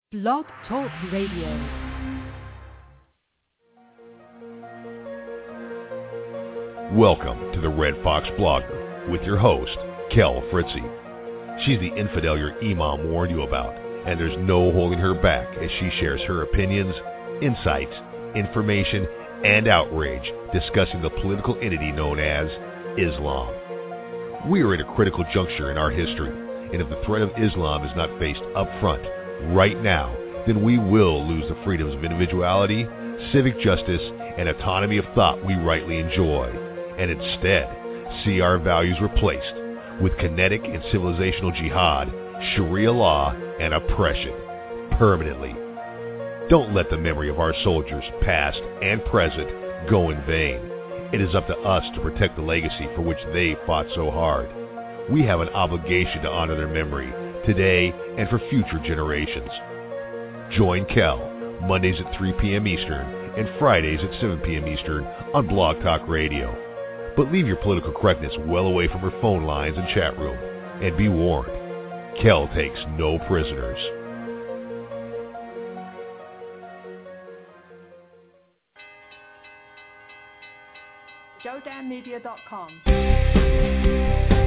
Blog Talk Radio. Welcome to the Red Fox Blogger with your host, Kel Fritzy. She's the infidel your imam warned you about, and there's no holding her back as she shares her opinions, insights, information, and outrage discussing the political entity known as Islam. We are at a critical juncture in our history, and if the threat of Islam is not faced up front, right now, then we will lose the freedoms of individuality, civic justice, and autonomy of thought we rightly enjoy, and instead see our values replaced with kinetic and civilizational jihad, Sharia law, and oppression permanently. Don't let the memory of our soldiers, past and present, go in vain. It is up to us to protect the legacy for which they fought so hard. We have an obligation to honor their memory today and for future generations. Join Kel Mondays at 3 p.m. Eastern and Fridays at 7 p.m. Eastern on Blog Talk Radio. But leave your political correctness well away from her phone lines and chat room. And be warned, Kel takes no prisoners. JoeDanMedia.com.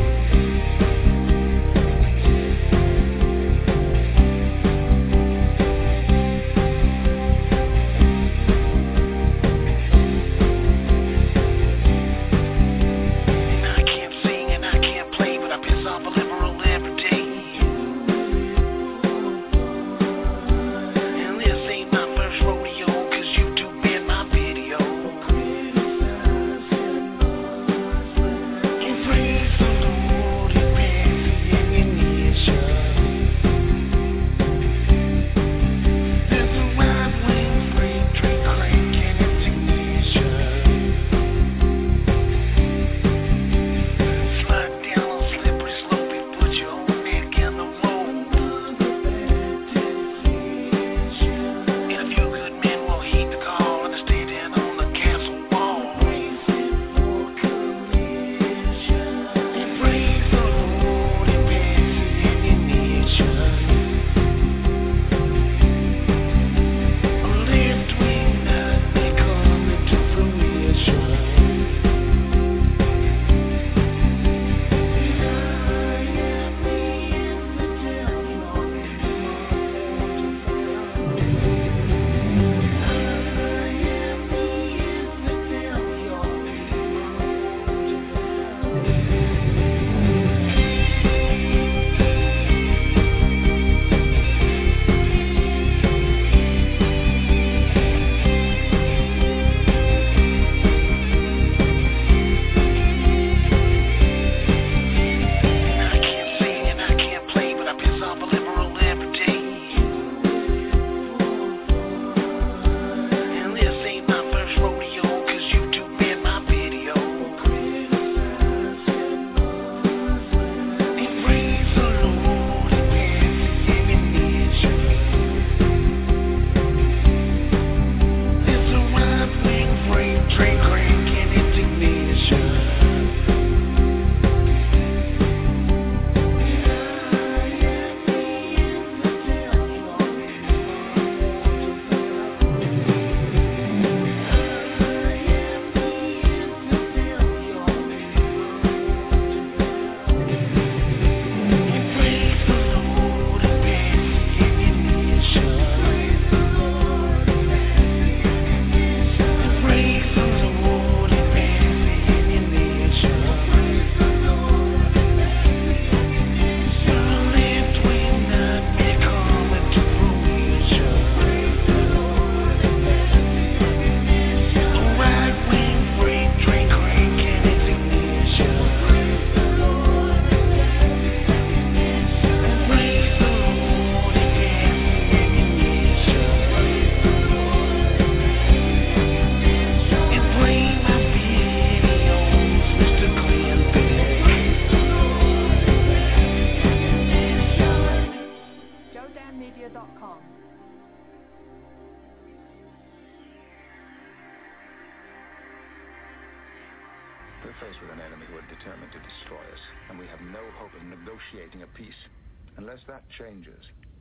We're faced with an enemy who are determined to destroy us, and we have no hope of negotiating a peace. Unless that changes,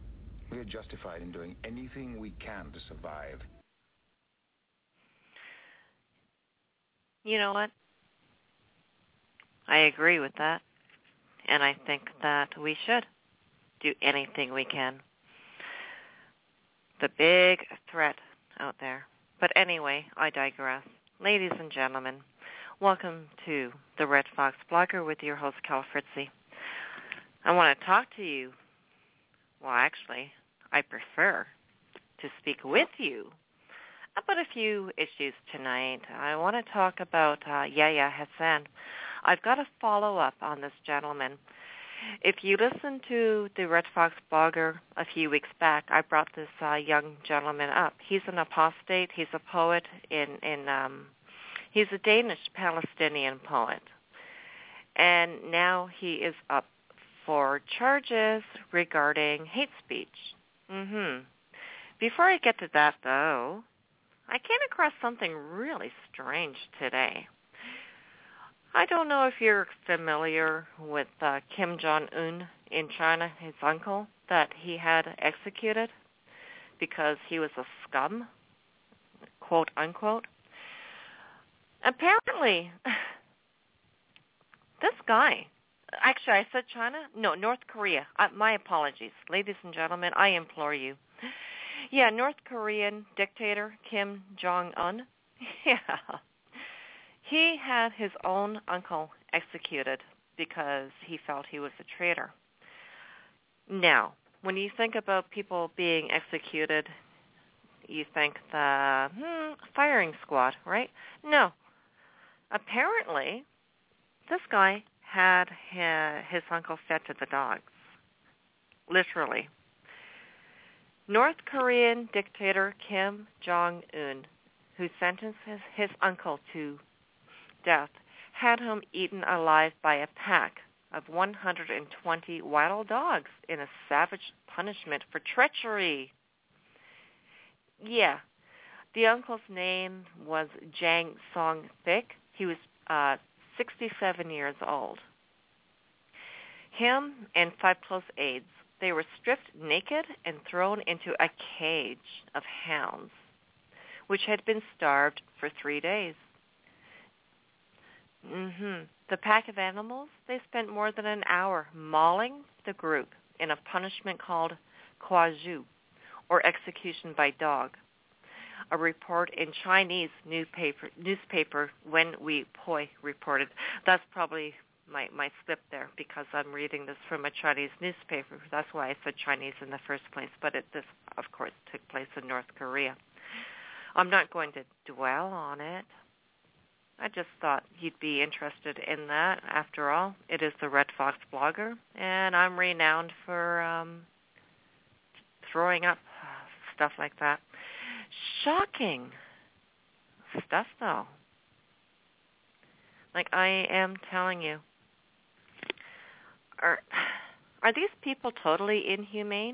We are justified in doing anything we can to survive. You know what? I agree with that. And I think that we should do anything we can. The big threat out there. But anyway, I digress. Ladies and gentlemen, welcome to the Red Fox Blogger with your host, Cal Fritzy. I want to talk to you. Well, actually, I prefer to speak with you about a few issues tonight. I want to talk about Yahya Hassan. I've got a follow-up on this gentleman. If you listen to the Red Fox Blogger a few weeks back, I brought this young gentleman up. He's an apostate. He's a poet he's a Danish-Palestinian poet. And now he is up for charges regarding hate speech. Before I get to that, though, I came across something really strange today. I don't know if you're familiar with Kim Jong-un in China, his uncle, that he had executed because he was a scum, quote unquote. Apparently, this guy, actually I said China? No, North Korea. My apologies. Ladies and gentlemen, I implore you. Yeah, North Korean dictator Kim Jong-un. Yeah. He had his own uncle executed because he felt he was a traitor. Now, when you think about people being executed, you think the firing squad, right? No. Apparently, this guy had his uncle fed to the dogs. Literally. North Korean dictator Kim Jong-un, who sentenced his uncle to death, had him eaten alive by a pack of 120 wild dogs in a savage punishment for treachery. Yeah. The uncle's name was Jang Song-thik. He was 67 years old. Him and 5 close aides, they were stripped naked and thrown into a cage of hounds, which had been starved for 3 days. The pack of animals, they spent more than an hour mauling the group in a punishment called kuazhu, or execution by dog. A report in Chinese newspaper Wen Wei Poi reported. That's probably my slip there because I'm reading this from a Chinese newspaper. That's why I said Chinese in the first place. But this, of course, took place in North Korea. I'm not going to dwell on it. I just thought you'd be interested in that. After all, it is the Red Fox Blogger, and I'm renowned for throwing up stuff like that. Shocking stuff, though. Like I am telling you. Are these people totally inhumane?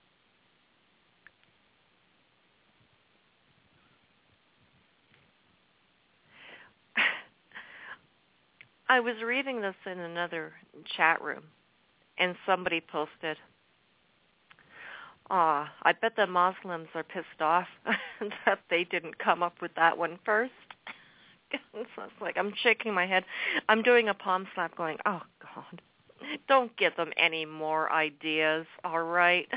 I was reading this in another chat room, and somebody posted, I bet the Muslims are pissed off that they didn't come up with that one first. So it's like I'm shaking my head. I'm doing a palm slap going, oh, God, don't give them any more ideas, all right?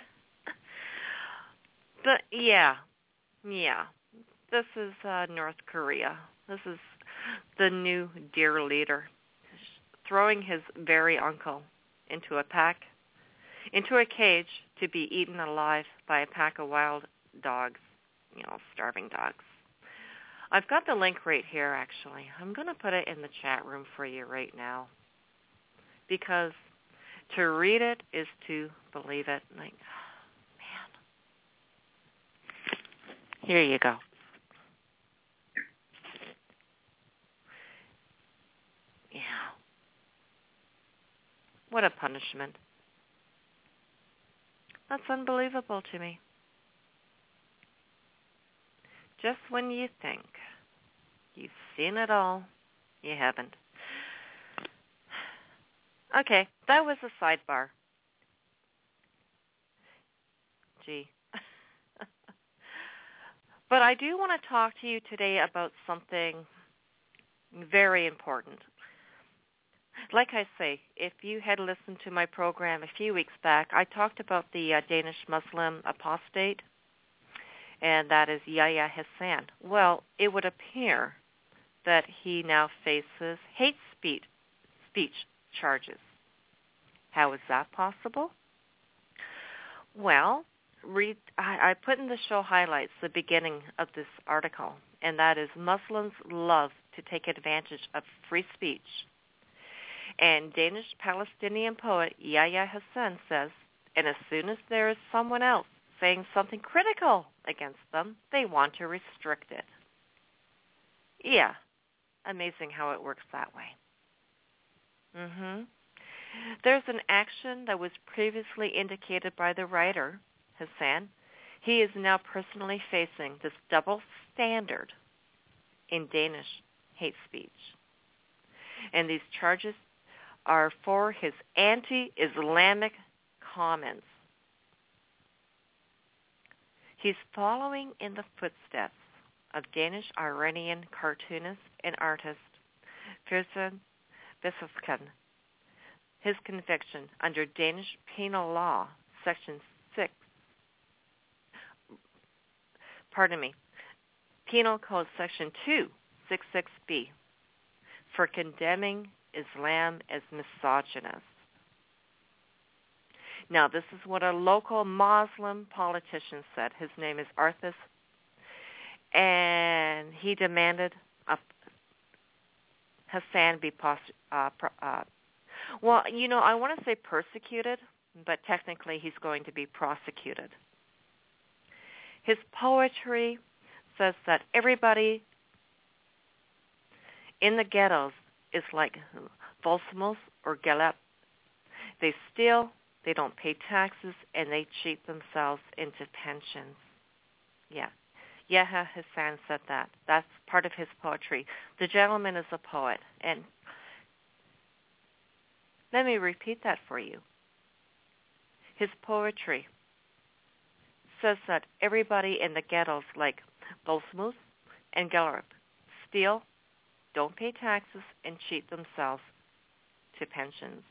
But, yeah, this is North Korea. This is the new dear leader throwing his very uncle into a cage to be eaten alive by a pack of wild dogs, starving dogs. I've got the link right here, actually. I'm going to put it in the chat room for you right now because to read it is to believe it. Like, man. Here you go. Yeah. What a punishment. That's unbelievable to me. Just when you think you've seen it all, you haven't. Okay, that was a sidebar. gee. But I do want to talk to you today about something very important. Like I say, if you had listened to my program a few weeks back, I talked about the Danish Muslim apostate, and that is Yahya Hassan. Well, it would appear that he now faces hate speech charges. How is that possible? Well, I put in the show highlights the beginning of this article, and that is Muslims love to take advantage of free speech. And Danish Palestinian poet Yahya Hassan says, and as soon as there is someone else saying something critical against them, they want to restrict it. Yeah, amazing how it works that way. There's an action that was previously indicated by the writer, Hassan. He is now personally facing this double standard in Danish hate speech. And these charges are for his anti-Islamic comments. He's following in the footsteps of Danish-Iranian cartoonist and artist Firdwese Vesselsen. His conviction under Danish penal law, Section 6, Penal Code Section 266B, for condemning Islam as misogynist. Now, this is what a local Muslim politician said. His name is Arthas, and he demanded Hassan be well, I want to say persecuted, but technically he's going to be prosecuted. His poetry says that everybody in the ghettos is like Volsmos or Galep. They steal, they don't pay taxes, and they cheat themselves into pensions. Yeah. Yahya Hassan said that. That's part of his poetry. The gentleman is a poet, and let me repeat that for you. His poetry says that everybody in the ghettos like Volsmos and Gallup steal, don't pay taxes, and cheat themselves to pensions.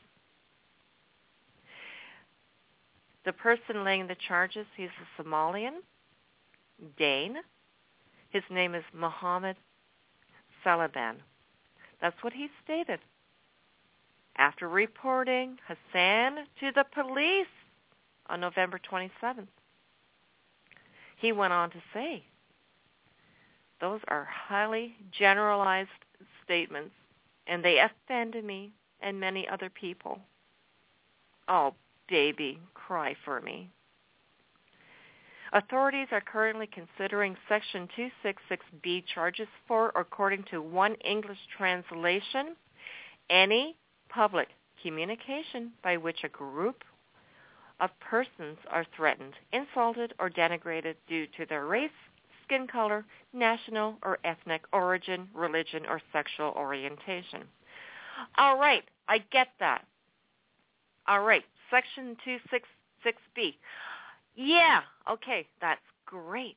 The person laying the charges, he's a Somalian, Dane. His name is Mohammed Salaban. That's what he stated. After reporting Hassan to the police on November 27th, he went on to say, those are highly generalized statements, and they offend me and many other people. Oh, baby, cry for me. Authorities are currently considering Section 266B charges for, according to one English translation, any public communication by which a group of persons are threatened, insulted, or denigrated due to their race, skin color, national or ethnic origin, religion, or sexual orientation. All right, I get that. All right, Section 266B. Yeah, okay, that's great.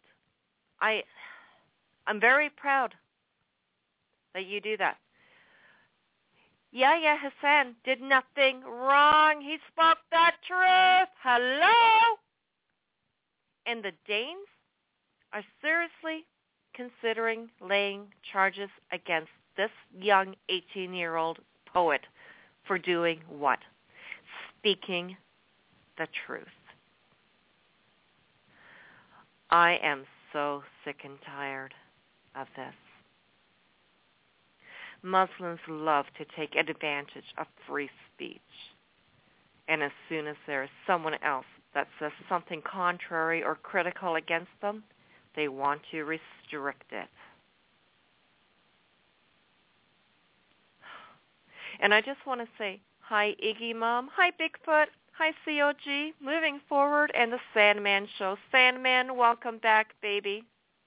I'm very proud that you do that. Yahya Hassan did nothing wrong. He spoke the truth. Hello? And the Danes are seriously considering laying charges against this young 18-year-old poet for doing what? Speaking the truth. I am so sick and tired of this. Muslims love to take advantage of free speech. And as soon as there is someone else that says something contrary or critical against them, they want to restrict it. And I just want to say, hi, Iggy Mom. Hi, Bigfoot. Hi, COG. Moving forward, and the Sandman Show. Sandman, welcome back, baby.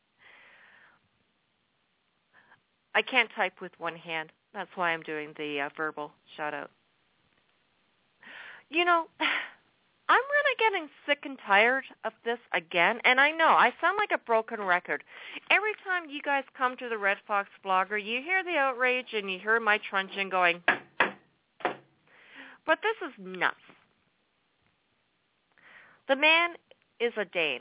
I can't type with one hand. That's why I'm doing the verbal shout-out. I'm really getting sick and tired of this again, and I know I sound like a broken record. Every time you guys come to the Red Fox Blogger, you hear the outrage and you hear my truncheon going, but this is nuts. The man is a Dane.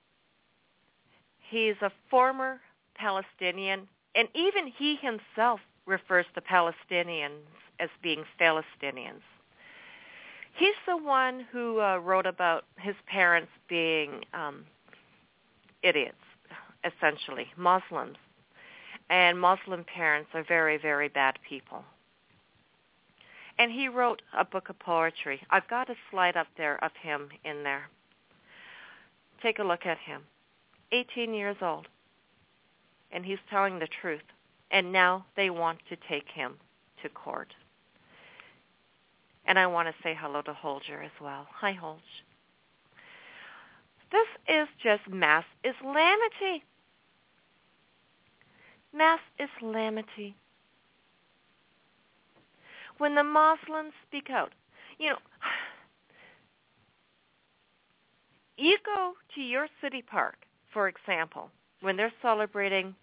He's a former Palestinian, and even he himself refers to Palestinians as being Philistinians. He's the one who wrote about his parents being idiots, essentially, Muslims. And Muslim parents are very, very bad people. And he wrote a book of poetry. I've got a slide up there of him in there. Take a look at him. 18 years old. And he's telling the truth. And now they want to take him to court. And I want to say hello to Holger as well. Hi, Holger. This is just mass Islamity. Mass Islamity. When the Muslims speak out, you go to your city park, for example, when they're celebrating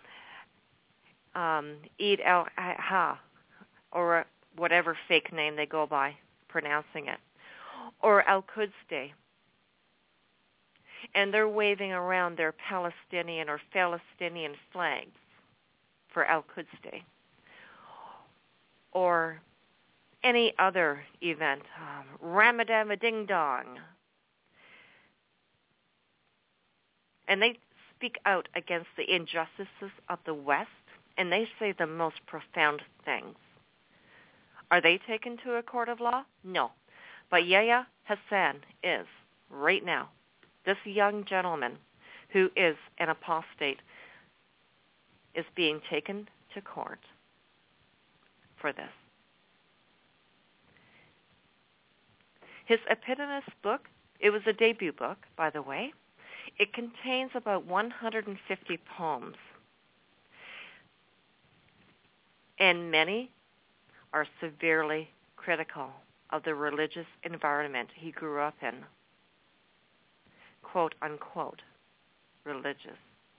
Eid al-Adha, or whatever fake name they go by pronouncing it, or Al-Quds Day, and they're waving around their Palestinian or Palestinian flags for Al-Quds Day, or any other event, Ramadan Ding Dong, and they speak out against the injustices of the West, and they say the most profound things. Are they taken to a court of law? No. But Yahya Hassan is, right now. This young gentleman who is an apostate is being taken to court for this. His eponymous book, it was a debut book, by the way. It contains about 150 poems. And many are severely critical of the religious environment he grew up in. Quote, unquote, religious.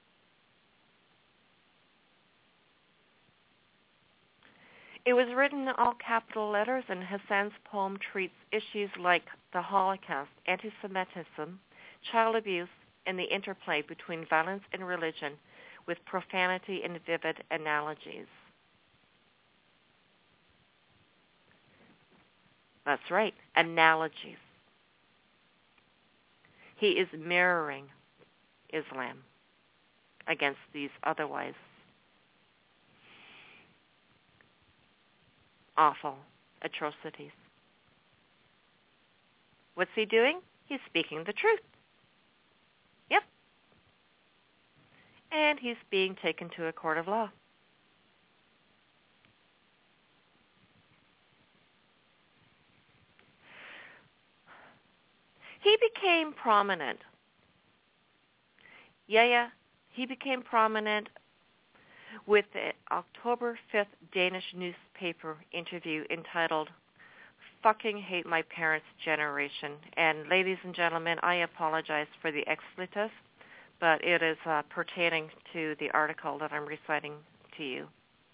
It was written in all capital letters, and Hassan's poem treats issues like the Holocaust, anti-Semitism, child abuse, and the interplay between violence and religion with profanity and vivid analogies. That's right, analogies. He is mirroring Islam against these otherwise awful atrocities. What's he doing? He's speaking the truth. Yep. And he's being taken to a court of law. He became prominent. He became prominent with the October 5th Danish newspaper interview entitled Fucking Hate My Parents' Generation. And ladies and gentlemen, I apologize for the expletive, but it is pertaining to the article that I'm reciting to you.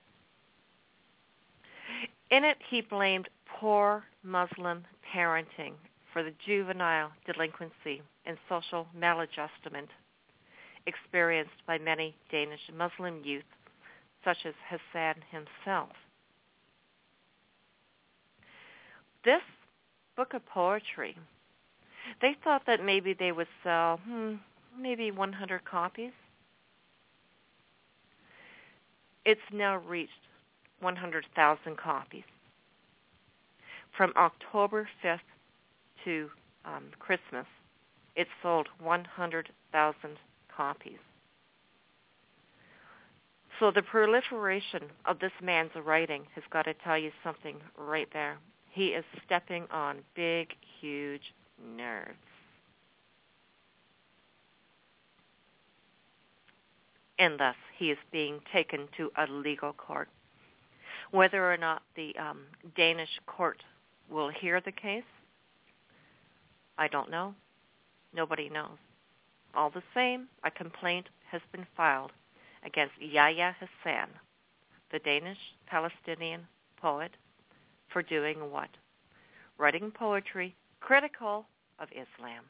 In it, he blamed poor Muslim parenting for the juvenile delinquency and social maladjustment experienced by many Danish Muslim youth, such as Hassan himself. This book of poetry, they thought that maybe they would sell maybe 100 copies. It's now reached 100,000 copies. From October 5th to Christmas, it sold 100,000 copies. So the proliferation of this man's writing has got to tell you something right there. He is stepping on big, huge nerves. And thus, he is being taken to a legal court. Whether or not the Danish court will hear the case, I don't know. Nobody knows. All the same, a complaint has been filed against Yahya Hassan, the Danish-Palestinian poet, for doing what? Writing poetry critical of Islam.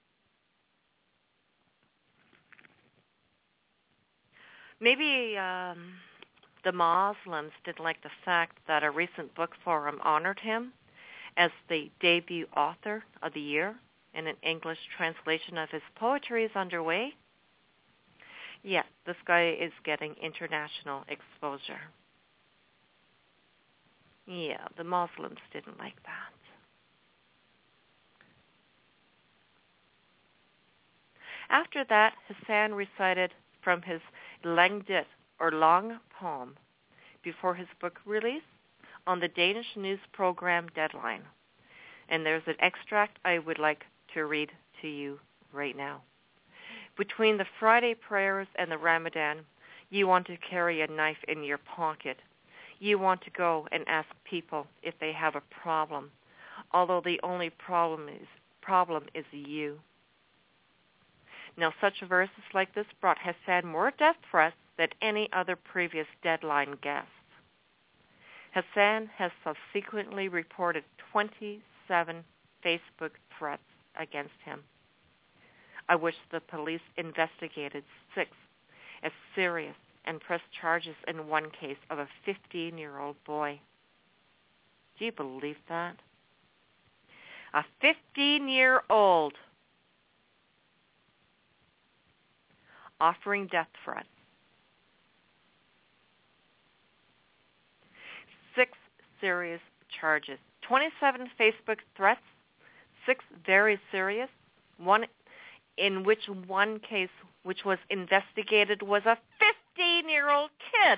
Maybe the Muslims didn't like the fact that a recent book forum honored him as the debut author of the year, and an English translation of his poetry is underway. Yeah, this guy is getting international exposure. Yeah, the Muslims didn't like that. After that, Hassan recited from his Langdit, or long poem, before his book release on the Danish news program Deadline. And there's an extract I would like to read to you right now. Between the Friday prayers and the Ramadan, you want to carry a knife in your pocket. You want to go and ask people if they have a problem, although the only problem is you. Now, such verses like this brought Hassan more death threats than any other previous Deadline guest. Hassan has subsequently reported 27 Facebook threats against him. I wish the police investigated 6 as serious and pressed charges in one case of a 15-year-old boy. Do you believe that? A 15-year-old offering death threats. 6 serious charges. 27 Facebook threats, 6 very serious, one case which was investigated was a 15-year-old kid.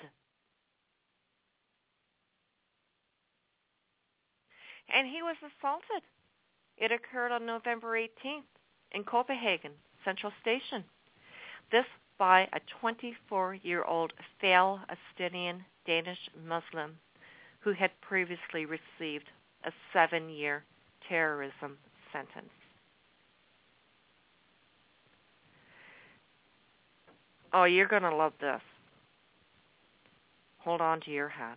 And he was assaulted. It occurred on November 18th in Copenhagen Central Station. This by a 24-year-old Palestinian Danish Muslim who had previously received a 7-year terrorism sentence. Oh, you're going to love this. Hold on to your hat.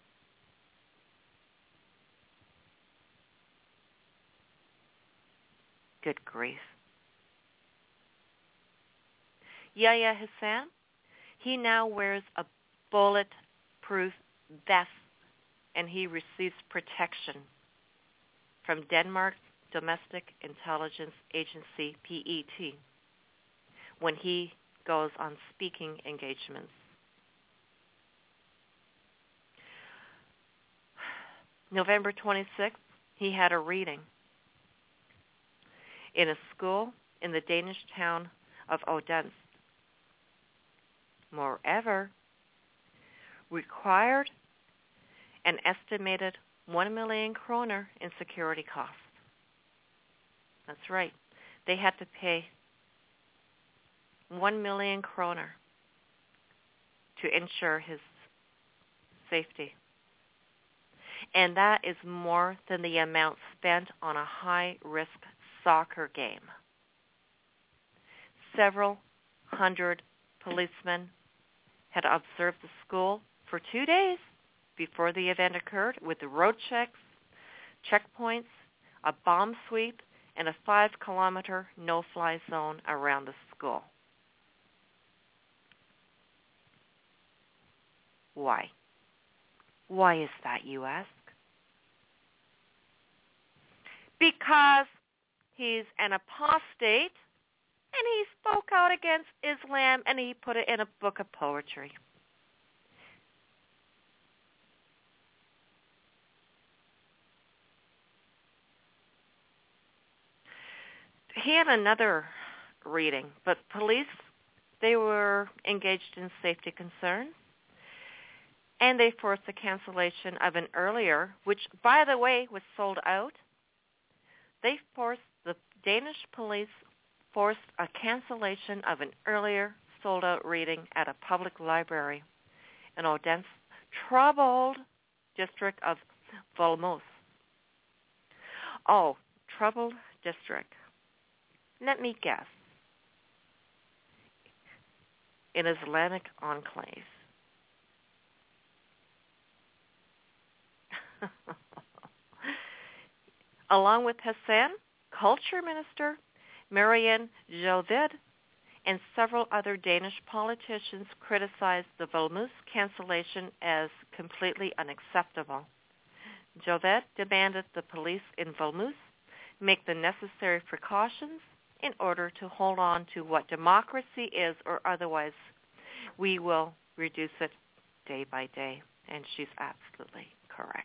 Good grief. Yahya Hassan, he now wears a bulletproof vest, and he receives protection from Denmark's Domestic Intelligence Agency, PET, when he goes on speaking engagements. November 26th, he had a reading in a school in the Danish town of Odense. Moreover, required an estimated 1 million kroner in security costs. That's right. They had to pay 1 million kroner to ensure his safety. And that is more than the amount spent on a high-risk soccer game. Several hundred policemen had observed the school for 2 days before the event occurred, with the road checks, checkpoints, a bomb sweep, and a 5-kilometer no-fly zone around the school. Why? Why is that, you ask? Because he's an apostate, and he spoke out against Islam, and he put it in a book of poetry. He had another reading, but police, they were engaged in safety concerns, and they forced the cancellation of an earlier, which, by the way, was sold out. The Danish police forced a cancellation of an earlier sold-out reading at a public library in Odense, troubled district of Volmås. Oh, troubled district. Let me guess. In Islamic enclave. Along with Hassan, culture minister Marianne Joved and several other Danish politicians criticized the Volmus cancellation as completely unacceptable. Joved demanded the police in Volmus make the necessary precautions in order to hold on to what democracy is, or otherwise we will reduce it day by day. And she's absolutely correct.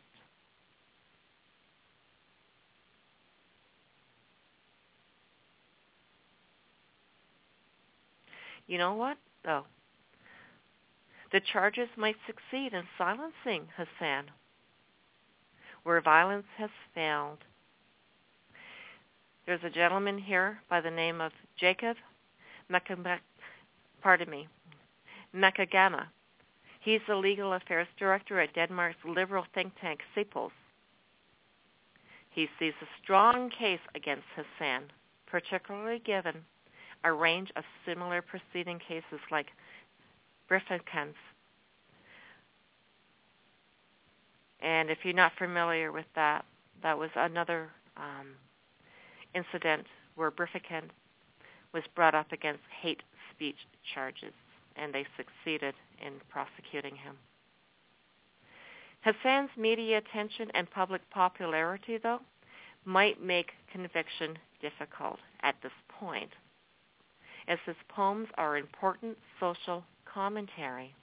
You know what, though? The charges might succeed in silencing Hassan, where violence has failed. There's a gentleman here by the name of Jacob Makagama. He's the legal affairs director at Denmark's liberal think tank Sepos. He sees a strong case against Hassan, particularly given a range of similar preceding cases like Brifikans. And if you're not familiar with that, that was another incident where Brifikan was brought up against hate speech charges, and they succeeded in prosecuting him. Hassan's media attention and public popularity, though, might make conviction difficult at this point, as his poems are important social commentary.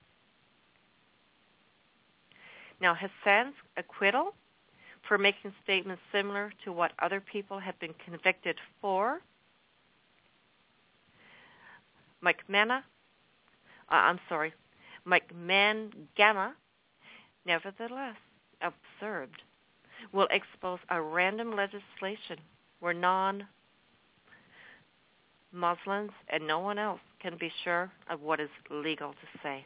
Now, Hassan's acquittal for making statements similar to what other people have been convicted for, McMahon Gamma, nevertheless observed, will expose a random legislation where non-Muslims and no one else can be sure of what is legal to say.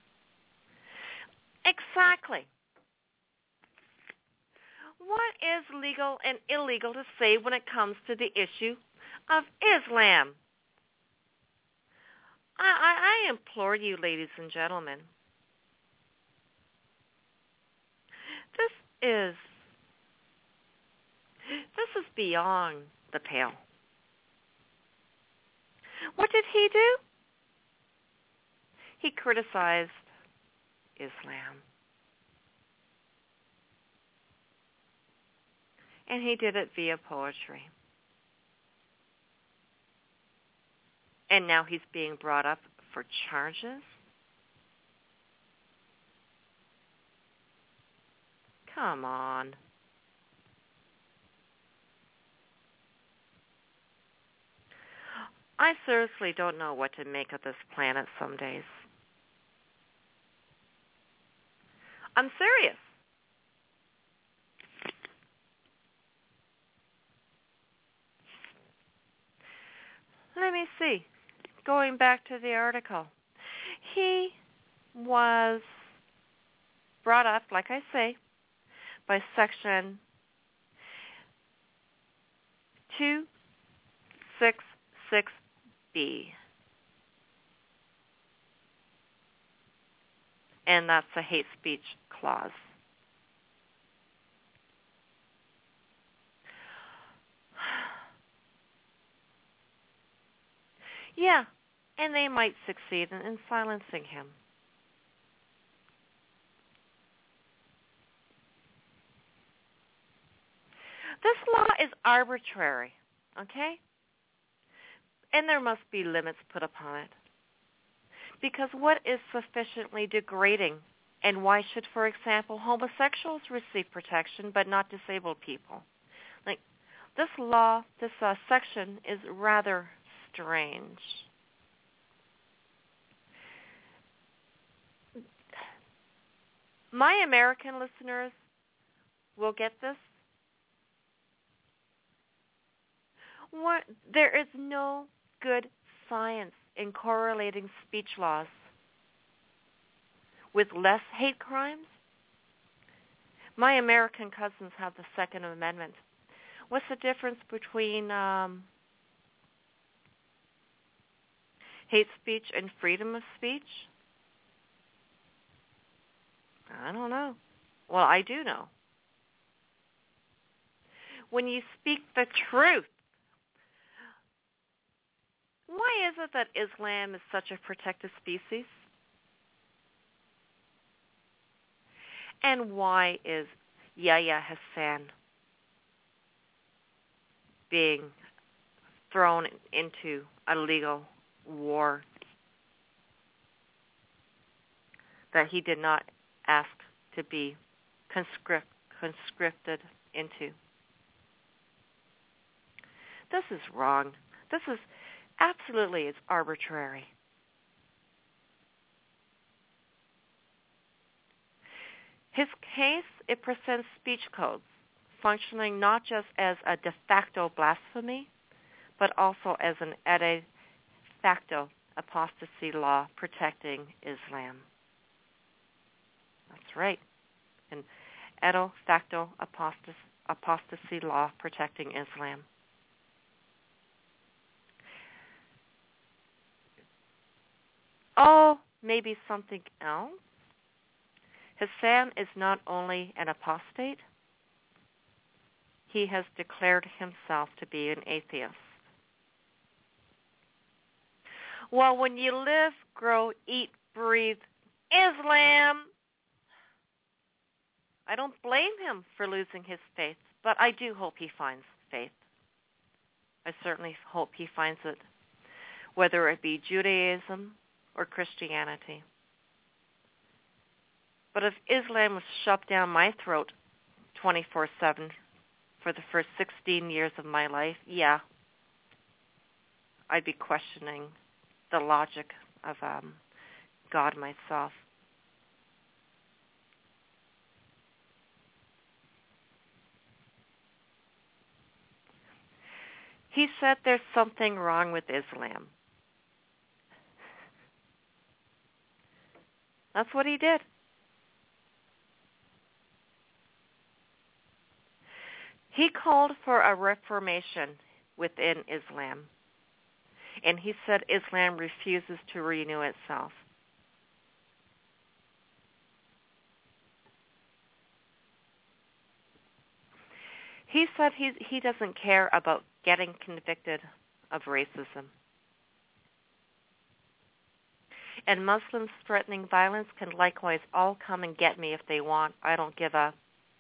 Exactly. What is legal and illegal to say when it comes to the issue of Islam? I implore you, ladies and gentlemen, this is beyond the pale. What did he do? He criticized Islam. And he did it via poetry. And now he's being brought up for charges? Come on. I seriously don't know what to make of this planet some days. I'm serious. Let me see. Going back to the article. He was brought up, like I say, by Section 266B. And that's a hate speech clause. Yeah, and they might succeed in silencing him. This law is arbitrary, okay? And there must be limits put upon it. Because what is sufficiently degrading, and why should, for example, homosexuals receive protection but not disabled people? Like, this law, this section is rather strange. My American listeners will get this. There is no good science in correlating speech laws with less hate crimes. My American cousins have the Second Amendment. What's the difference between Hate speech and freedom of speech? I don't know. Well, I do know. When you speak the truth, why is it that Islam is such a protected species? And why is Yahya Hassan being thrown into a legal war that he did not ask to be conscripted into? This is wrong. This is absolutely, it's arbitrary. His case, it presents speech codes functioning not just as a de facto blasphemy, but also as an de facto apostasy law protecting Islam. That's right. An de facto apostasy law protecting Islam. Oh, maybe something else? Hassan is not only an apostate, he has declared himself to be an atheist. Well, when you live, grow, eat, breathe Islam, I don't blame him for losing his faith, but I do hope he finds faith. I certainly hope he finds it, whether it be Judaism or Christianity. But if Islam was shoved down my throat 24/7 for the first 16 years of my life, yeah, I'd be questioning the logic of God myself. He said there's something wrong with Islam. That's what he did. He called for a reformation within Islam, and he said Islam refuses to renew itself. He said he doesn't care about getting convicted of racism. And Muslims threatening violence can likewise all come and get me if they want. I don't give a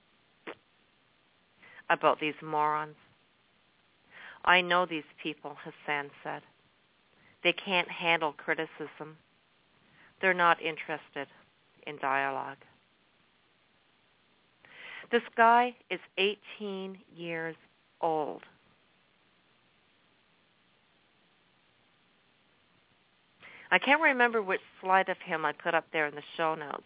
about these morons. I know these people, Hassan said. They can't handle criticism. They're not interested in dialogue. This guy is 18 years old. I can't remember which slide of him I put up there in the show notes.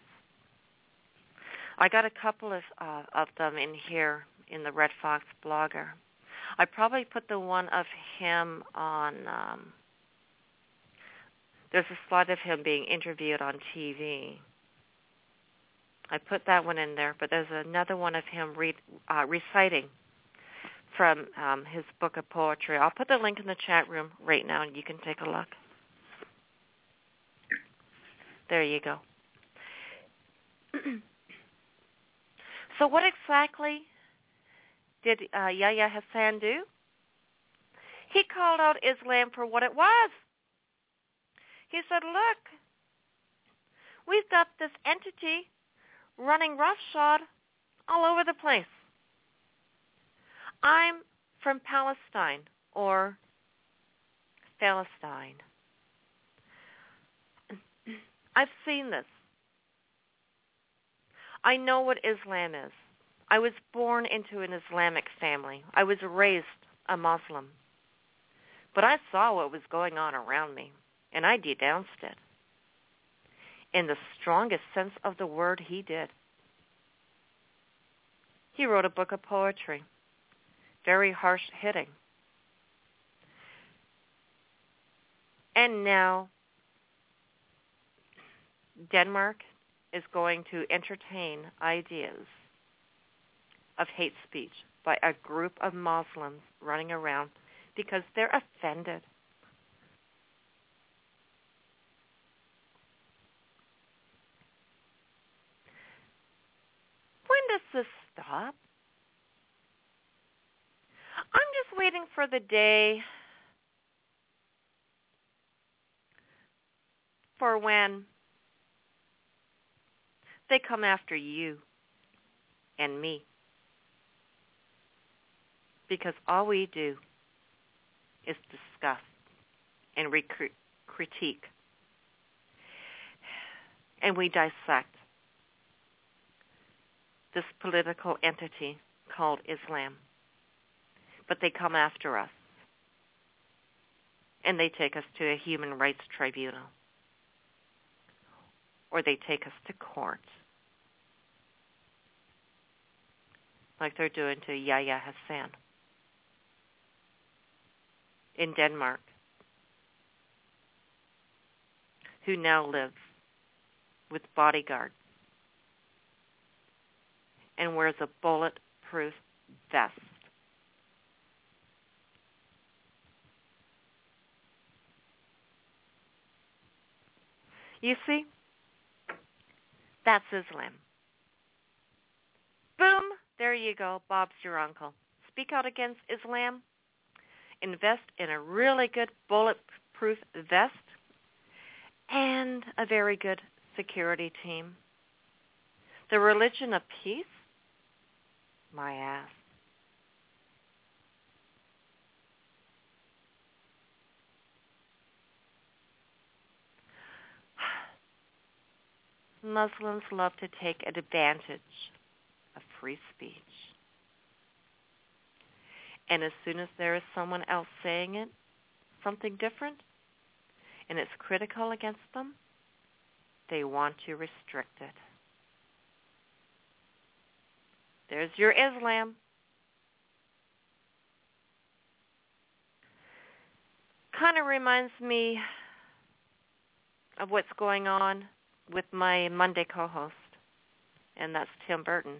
I got a couple of them in here in the Red Fox blogger. I probably put the one of him on, there's a slide of him being interviewed on TV. I put that one in there, but there's another one of him reciting from his book of poetry. I'll put the link in the chat room right now, and you can take a look. There you go. So what exactly did Yahya Hassan do? He called out Islam for what it was. He said, look, we've got this entity running roughshod all over the place. I'm from Palestine or Palestine. I've seen this. I know what Islam is. I was born into an Islamic family. I was raised a Muslim. But I saw what was going on around me, and I denounced it. In the strongest sense of the word, he did. He wrote a book of poetry, very harsh-hitting. And now Denmark is going to entertain ideas of hate speech by a group of Muslims running around because they're offended. this stop? I'm just waiting for the day for when they come after you and me. Because all we do is discuss and critique. And we dissect this political entity called Islam. But they come after us. And they take us to a human rights tribunal. Or they take us to court. Like they're doing to Yahya Hassan in Denmark, who now lives with bodyguards and wears a bulletproof vest. You see, that's Islam. Boom, there you go. Bob's your uncle. Speak out against Islam. Invest in a really good bulletproof vest and a very good security team. The religion of peace? My ass. Muslims love to take advantage of free speech. And as soon as there is someone else saying it, something different, and it's critical against them, they want to restrict it. There's your Islam. Kind of reminds me of what's going on with my Monday co-host, and that's Tim Burton.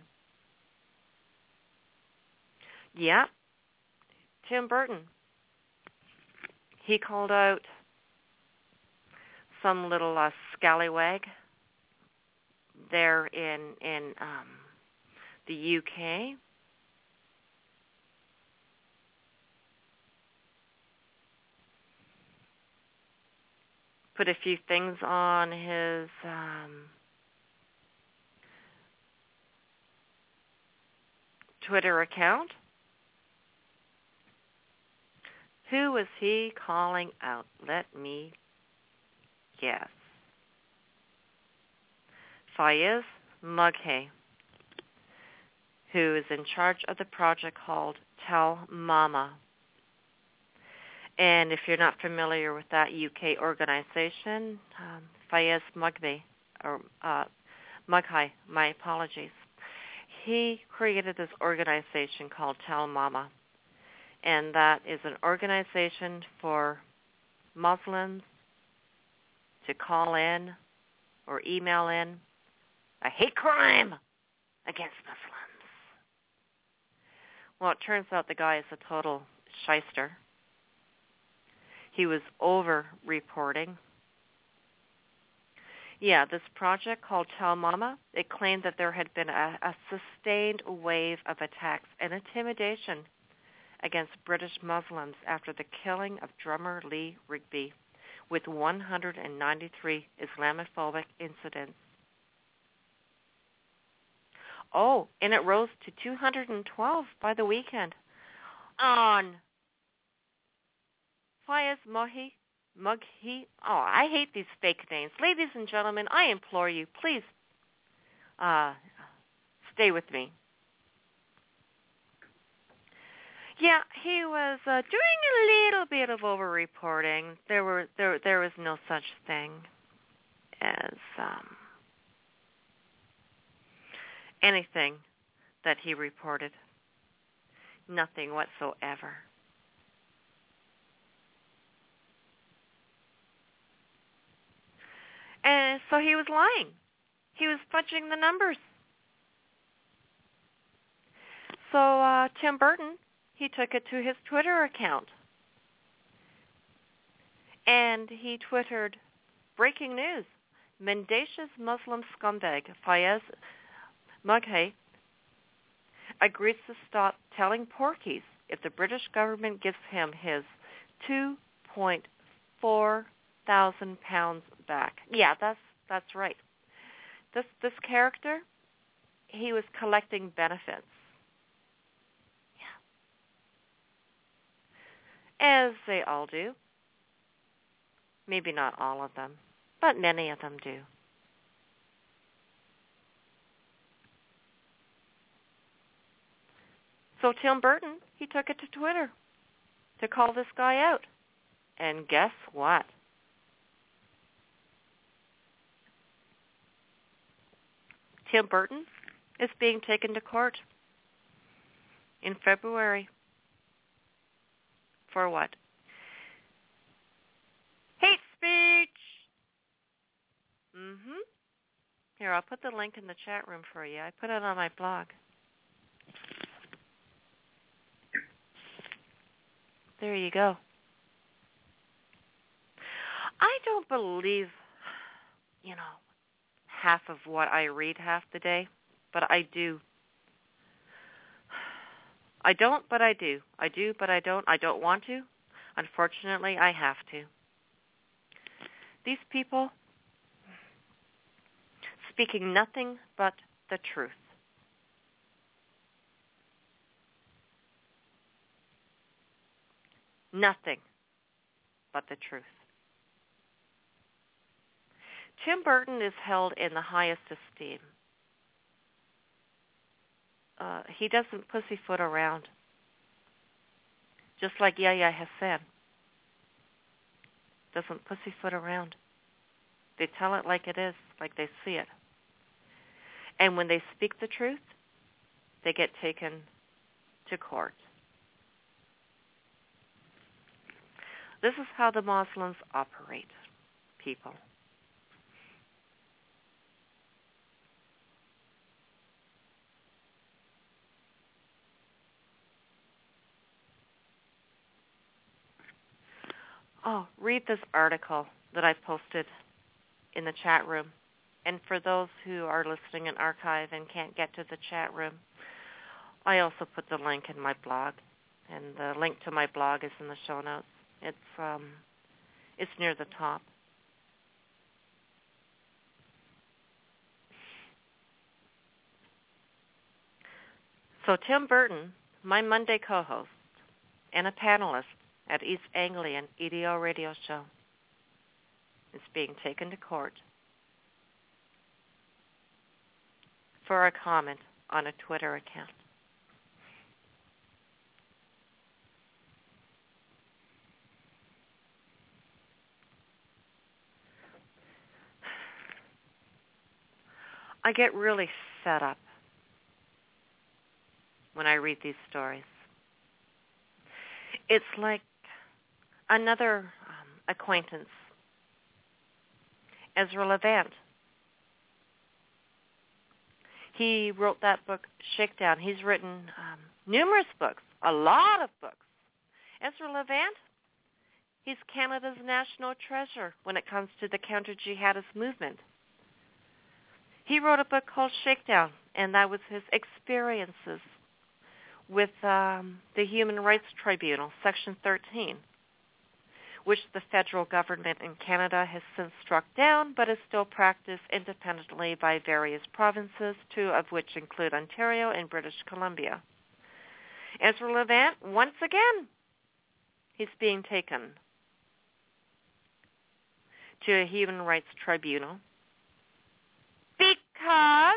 Yeah, Tim Burton. He called out some little scallywag there in the UK. Put a few things on his Twitter account. Who was he calling out? Let me guess. Fayez Mughay, who is in charge of the project called Tell Mama. And if you're not familiar with that UK organization, Fayez Mughay, Mughay, my apologies, he created this organization called Tell Mama. And that is an organization for Muslims to call in or email in a hate crime against Muslims. Well, it turns out the guy is a total shyster. He was over-reporting. Yeah, this project called Tell Mama, it claimed that there had been a sustained wave of attacks and intimidation against British Muslims after the killing of drummer Lee Rigby, with 193 Islamophobic incidents. Oh, and it rose to 212 by the weekend. On Fayez Mughay. Oh, I hate these fake names. Ladies and gentlemen, I implore you, please stay with me. Yeah, he was doing a little bit of over-reporting. There was no such thing as anything that he reported. Nothing whatsoever. And so he was lying. He was fudging the numbers. So Tim Burton, he took it to his Twitter account. And he Twittered, breaking news, mendacious Muslim scumbag Fayez Mughay agrees to stop telling porkies if the British government gives him his £2.4 thousand pounds back. Yeah, that's right. This character, he was collecting benefits. Yeah. As they all do. Maybe not all of them, but many of them do. So Tim Burton, he took it to Twitter to call this guy out. And guess what? Tim Burton is being taken to court in February. For what? Hate speech! Here, I'll put the link in the chat room for you. I put it on my blog. There you go. I don't believe, half of what I read half the day, but I do. I don't, but I do. I do, but I don't. I don't want to. Unfortunately, I have to. These people speaking nothing but the truth. Nothing but the truth. Tim Burton is held in the highest esteem. He doesn't pussyfoot around. Just like Yahya Hassan doesn't pussyfoot around. They tell it like it is, like they see it. And when they speak the truth, they get taken to court. This is how the Muslims operate, people. Oh, read this article that I posted in the chat room. And for those who are listening in archive and can't get to the chat room, I also put the link in my blog. And the link to my blog is in the show notes. It's near the top. So Tim Burton, my Monday co-host and a panelist at East Anglian EDO radio show, is being taken to court for a comment on a Twitter account. I get really fed up when I read these stories. It's like another acquaintance, Ezra Levant. He wrote that book, Shakedown. He's written numerous books, a lot of books. Ezra Levant, he's Canada's national treasure when it comes to the counter-jihadist movement. He wrote a book called Shakedown, and that was his experiences with the Human Rights Tribunal, Section 13, which the federal government in Canada has since struck down, but is still practiced independently by various provinces, two of which include Ontario and British Columbia. Ezra Levant, once again, he's being taken to a Human Rights Tribunal because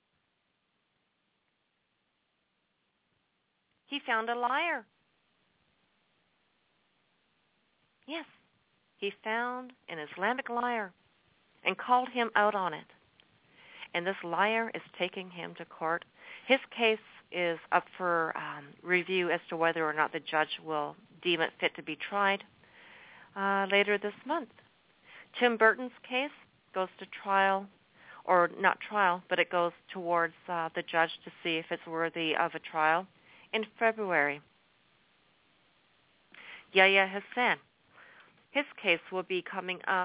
he found a liar. Yes, he found an Islamic liar and called him out on it. And this liar is taking him to court. His case is up for review as to whether or not the judge will deem it fit to be tried later this month. Tim Burton's case goes to trial, or not trial, but it goes towards the judge to see if it's worthy of a trial in February. Yahya Hassan, his case will be coming up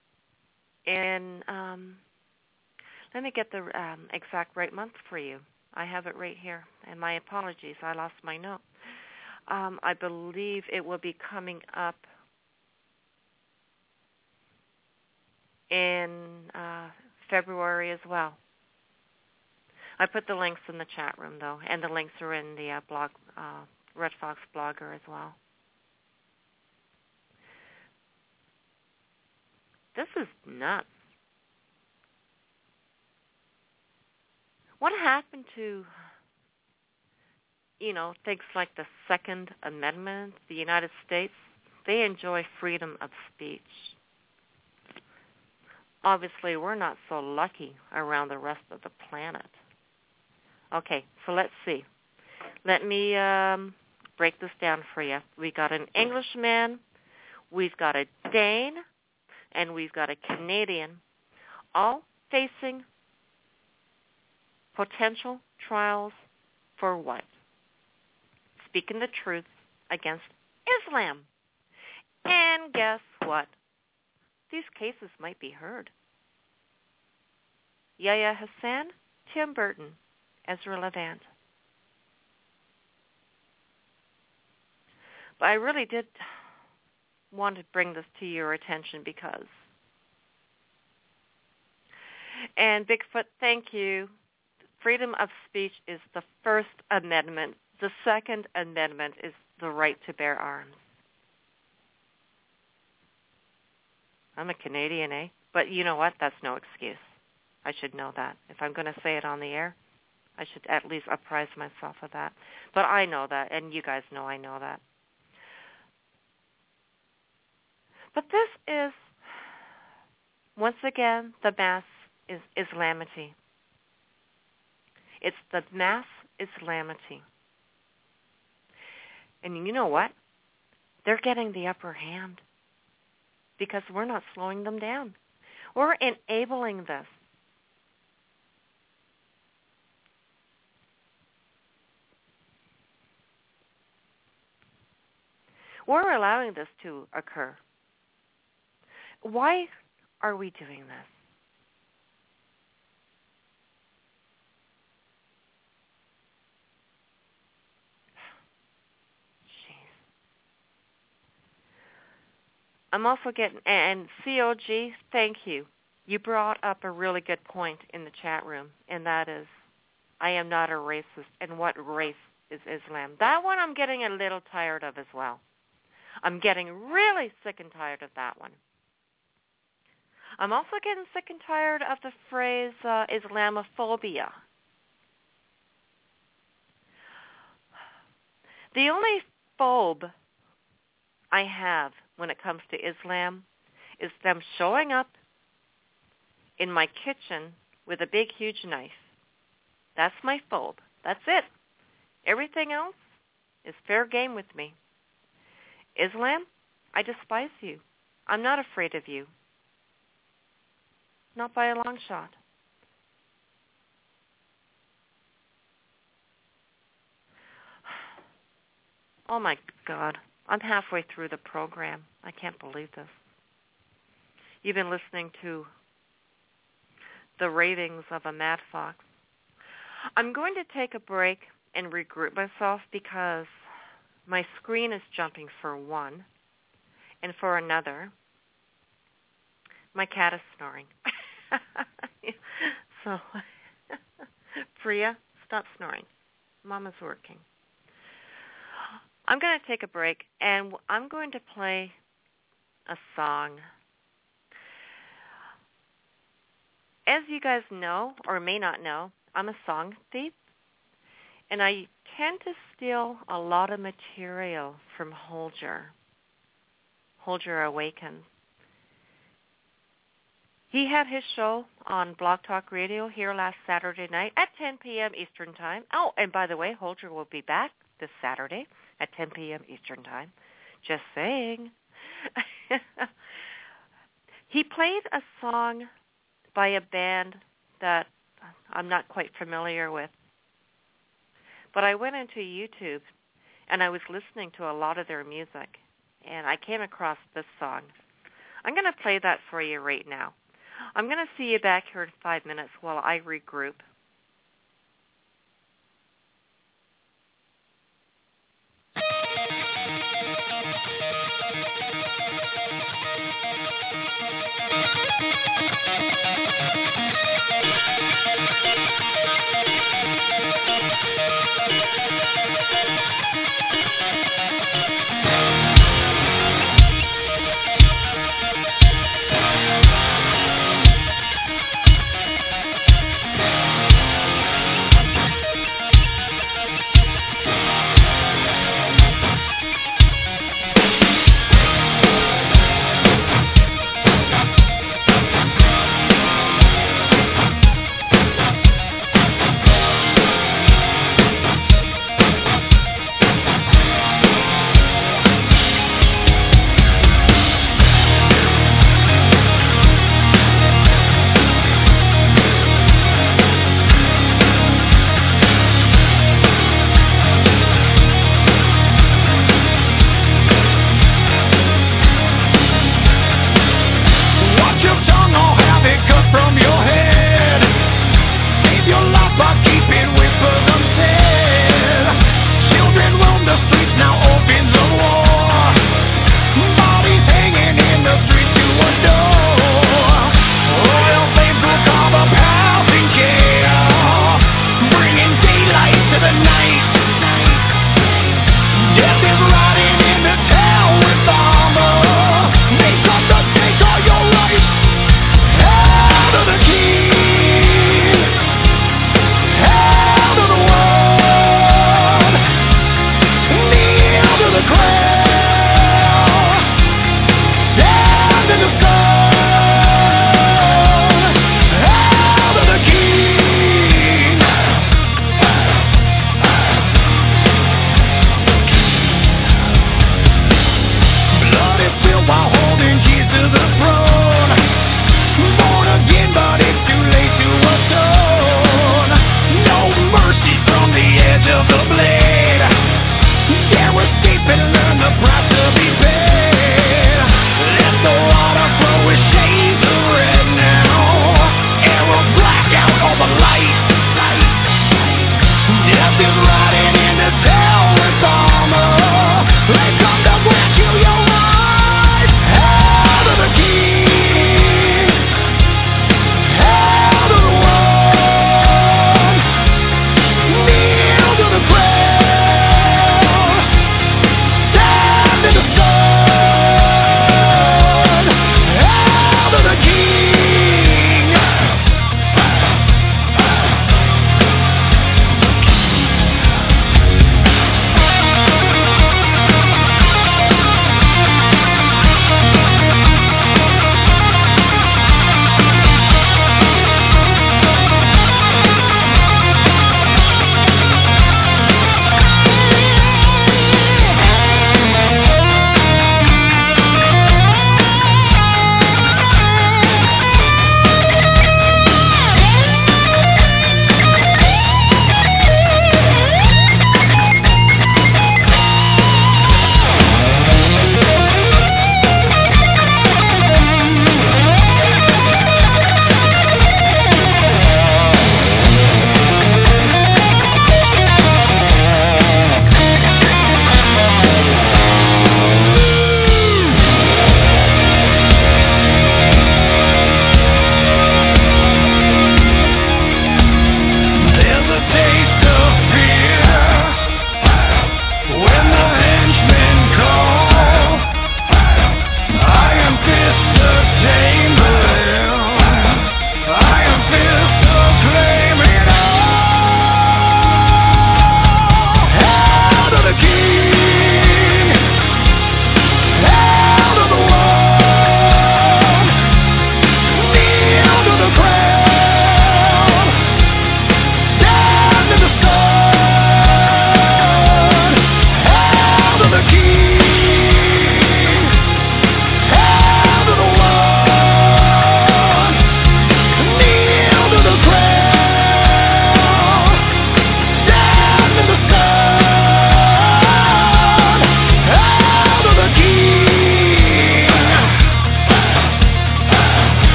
in, let me get the exact right month for you. I have it right here. And my apologies, I lost my note. I believe it will be coming up in February as well. I put the links in the chat room, though, and the links are in the blog, Red Fox Blogger as well. This is nuts. What happened to, things like the Second Amendment, the United States? They enjoy freedom of speech. Obviously, we're not so lucky around the rest of the planet. Okay, so let's see. Let me break this down for you. We got an Englishman, we've got a Dane, and we've got a Canadian, all facing potential trials for what? Speaking the truth against Islam. And guess what? These cases might be heard. Yahya Hassan, Tim Burton, Ezra Levant. But I really did want to bring this to your attention because, and Bigfoot, thank you. Freedom of speech is the First Amendment. The Second Amendment is the right to bear arms. I'm a Canadian, eh? But you know what? That's no excuse. I should know that. If I'm going to say it on the air, I should at least apprise myself of that. But I know that, and you guys know I know that. But this is, once again, the mass Islamity. It's the mass Islamity. And you know what? They're getting the upper hand because we're not slowing them down. We're enabling this. We're allowing this to occur. Why are we doing this? I'm also getting, and COG, thank you. You brought up a really good point in the chat room, and that is, I am not a racist, and what race is Islam? That one I'm getting a little tired of as well. I'm getting really sick and tired of that one. I'm also getting sick and tired of the phrase Islamophobia. The only phobe I have when it comes to Islam is them showing up in my kitchen with a big, huge knife. That's my phobe. That's it. Everything else is fair game with me. Islam, I despise you. I'm not afraid of you. Not by a long shot. Oh, my God. I'm halfway through the program. I can't believe this. You've been listening to the ravings of a mad fox. I'm going to take a break and regroup myself because my screen is jumping for one, and for another, my cat is snoring. So, Priya, stop snoring. Mama's working. I'm going to take a break, and I'm going to play a song. As you guys know, or may not know, I'm a song thief, and I tend to steal a lot of material from Holger Awakens. He had his show on Blog Talk Radio here last Saturday night at 10 p.m. Eastern Time. Oh, and by the way, Holger will be back this Saturday at 10 p.m. Eastern Time. Just saying. He played a song by a band that I'm not quite familiar with. But I went into YouTube, and I was listening to a lot of their music, and I came across this song. I'm going to play that for you right now. I'm going to see you back here in 5 minutes while I regroup.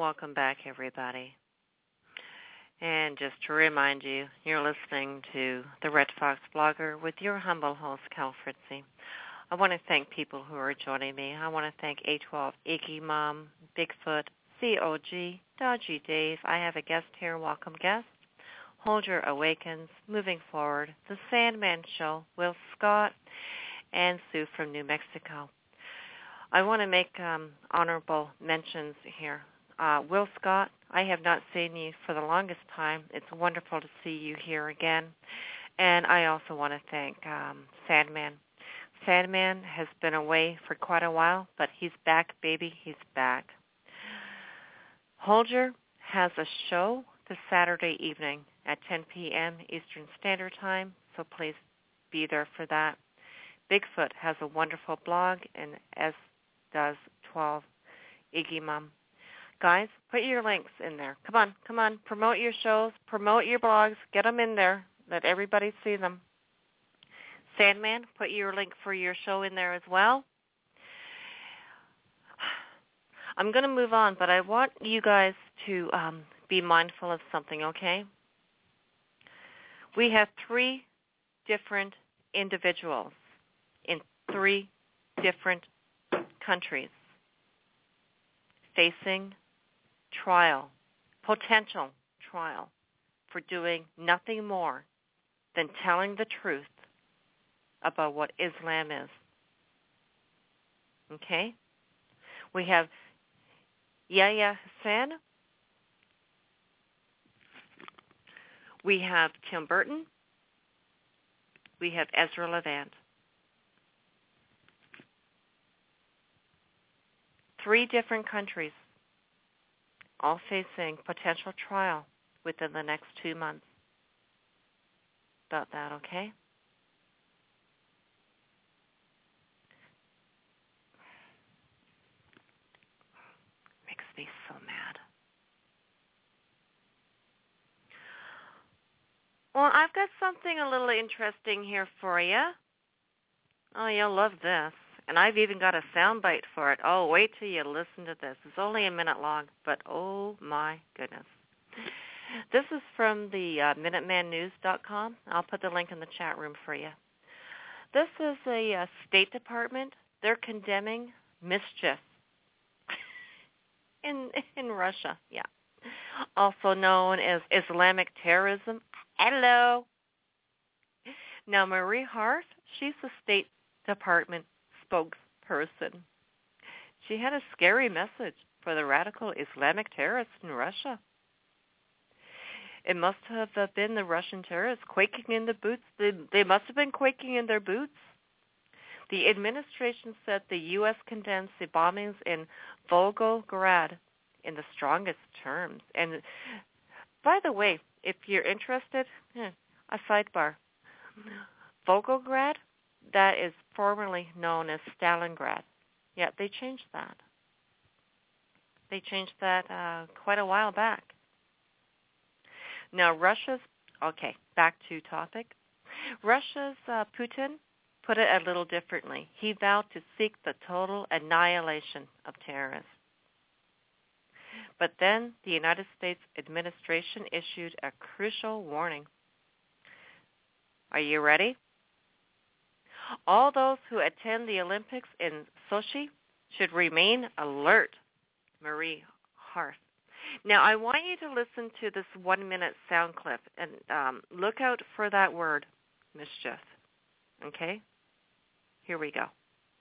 welcome back, everybody. And just to remind you, you're listening to the Red Fox Blogger with your humble host, Cal Fritzy. I want to thank people who are joining me. I want to thank A12, Iggy Mom, Bigfoot, COG, Dodgy Dave. I have a guest here. Welcome, guest. Holger Awakens, Moving Forward, The Sandman Show, Will Scott, and Sue from New Mexico. I want to make honorable mentions here. Will Scott, I have not seen you for the longest time. It's wonderful to see you here again. And I also want to thank Sandman. Sandman has been away for quite a while, but he's back, baby. He's back. Holger has a show this Saturday evening at 10 p.m. Eastern Standard Time, so please be there for that. Bigfoot has a wonderful blog, and as does 12 Iggy Mom. Guys, put your links in there. Come on. Promote your shows, promote your blogs, get them in there. Let everybody see them. Sandman, put your link for your show in there as well. I'm going to move on, but I want you guys to be mindful of something, okay? We have 3 different individuals in 3 different countries facing potential trial for doing nothing more than telling the truth about what Islam is. Okay? We have Yahya Hassan. We have Tim Burton. We have Ezra Levant. 3 different countries, all facing potential trial within the next 2 months. About that, okay? Makes me so mad. Well, I've got something a little interesting here for you. Oh, you'll love this. And I've even got a soundbite for it. Oh, wait till you listen to this. It's only a minute long, but oh my goodness. This is from the MinutemanNews.com. I'll put the link in the chat room for you. This is a State Department. They're condemning mischief in Russia, yeah. Also known as Islamic terrorism. Hello. Now, Marie Harf, she's the State Department spokesperson. She had a scary message for the radical Islamic terrorists in Russia. It must have been the Russian terrorists quaking in the boots. They must have been quaking in their boots. The administration said the U.S. condemns the bombings in Volgograd in the strongest terms. And by the way, if you're interested, a sidebar. Volgograd, that is formerly known as Stalingrad. Yeah, they changed that. They changed that quite a while back. Now, back to topic. Russia's Putin put it a little differently. He vowed to seek the total annihilation of terrorists. But then the United States administration issued a crucial warning. Are you ready? All those who attend the Olympics in Sochi should remain alert, Marie Harf. Now, I want you to listen to this 1-minute sound clip and look out for that word, mischief. Okay? Here we go.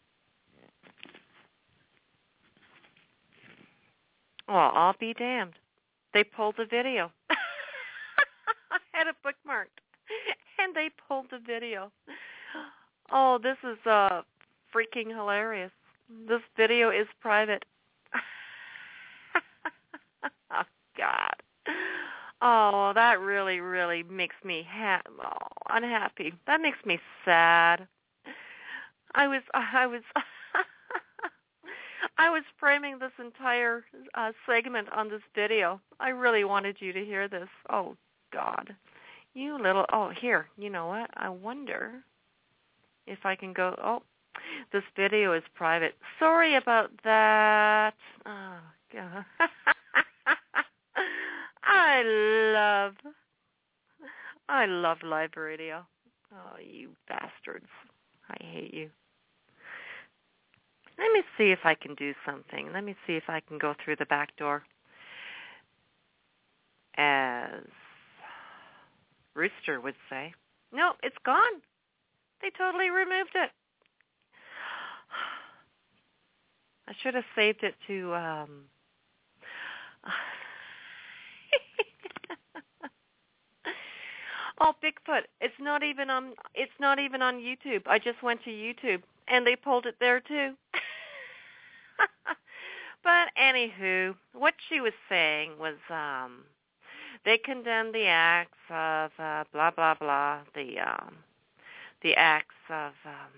Well, I'll be damned. They pulled the video. I had it bookmarked, and they pulled the video. Oh, this is freaking hilarious. This video is private. Oh, God. Oh, that really, really makes me unhappy. That makes me sad. I was framing this entire segment on this video. I really wanted you to hear this. Oh, God. Here, you know what? I wonder if I can go, this video is private. Sorry about that. Oh, God. I love live radio. Oh, you bastards. I hate you. Let me see if I can do something. Let me see if I can go through the back door. As Rooster would say. No, it's gone. They totally removed it. I should have saved it to Oh, Bigfoot. It's not even on YouTube. I just went to YouTube and they pulled it there too. But anywho, what she was saying was they condemned the acts of blah blah blah, the acts of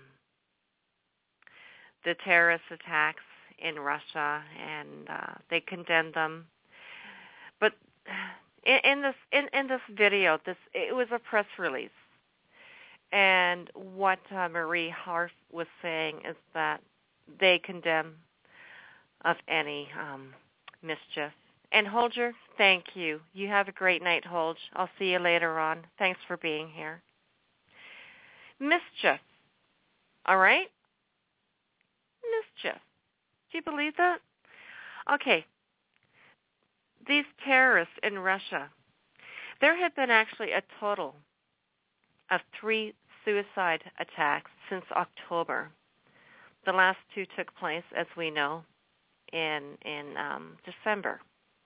the terrorist attacks in Russia, and they condemned them. But in this video, it was a press release, and what Marie Harf was saying is that they condemn of any mischief. And Holger, thank you. You have a great night, Holge. I'll see you later on. Thanks for being here. Mischief. All right? Mischief. Do you believe that? Okay. These terrorists in Russia, there have been actually a total of 3 suicide attacks since October. The last 2 took place, as we know, in December.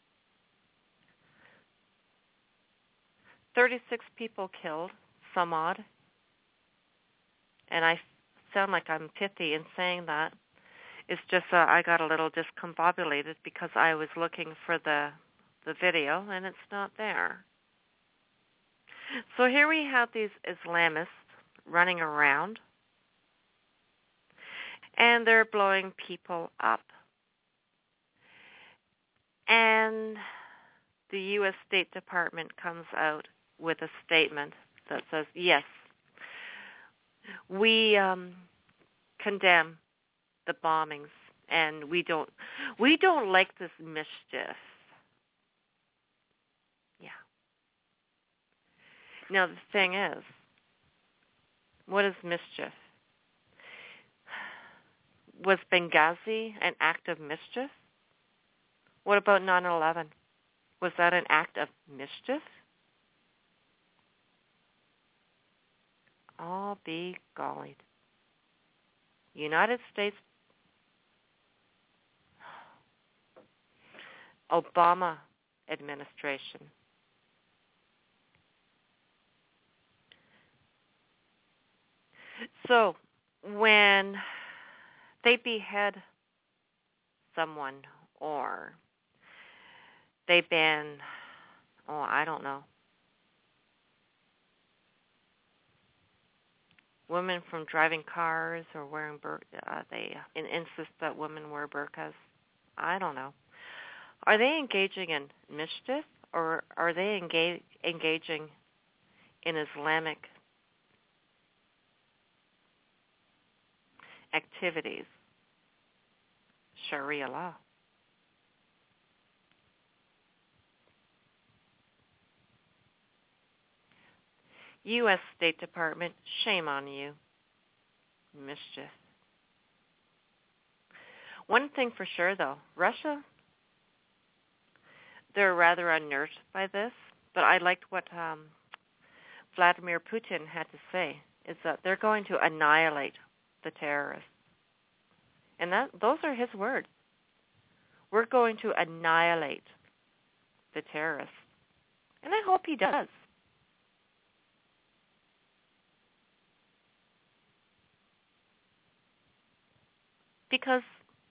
36 people killed, some odd. And I sound like I'm pithy in saying that. It's just I got a little discombobulated because I was looking for the video, and it's not there. So here we have these Islamists running around, and they're blowing people up. And the U.S. State Department comes out with a statement that says, yes, we condemn the bombings, and we don't like this mischief. Yeah. Now the thing is, what is mischief? Was Benghazi an act of mischief? What about 9/11? Was that an act of mischief? I'll be gollied. United States, Obama administration. So when they behead someone or they ban, I don't know, women from driving cars or wearing they insist that women wear burqas. I don't know. Are they engaging in mischief, or are they engaging in Islamic activities? Sharia law. U.S. State Department, shame on you. Mischief. One thing for sure, though, Russia, they're rather unnerved by this, but I liked what Vladimir Putin had to say, is that they're going to annihilate the terrorists. And those are his words. We're going to annihilate the terrorists. And I hope he does. Because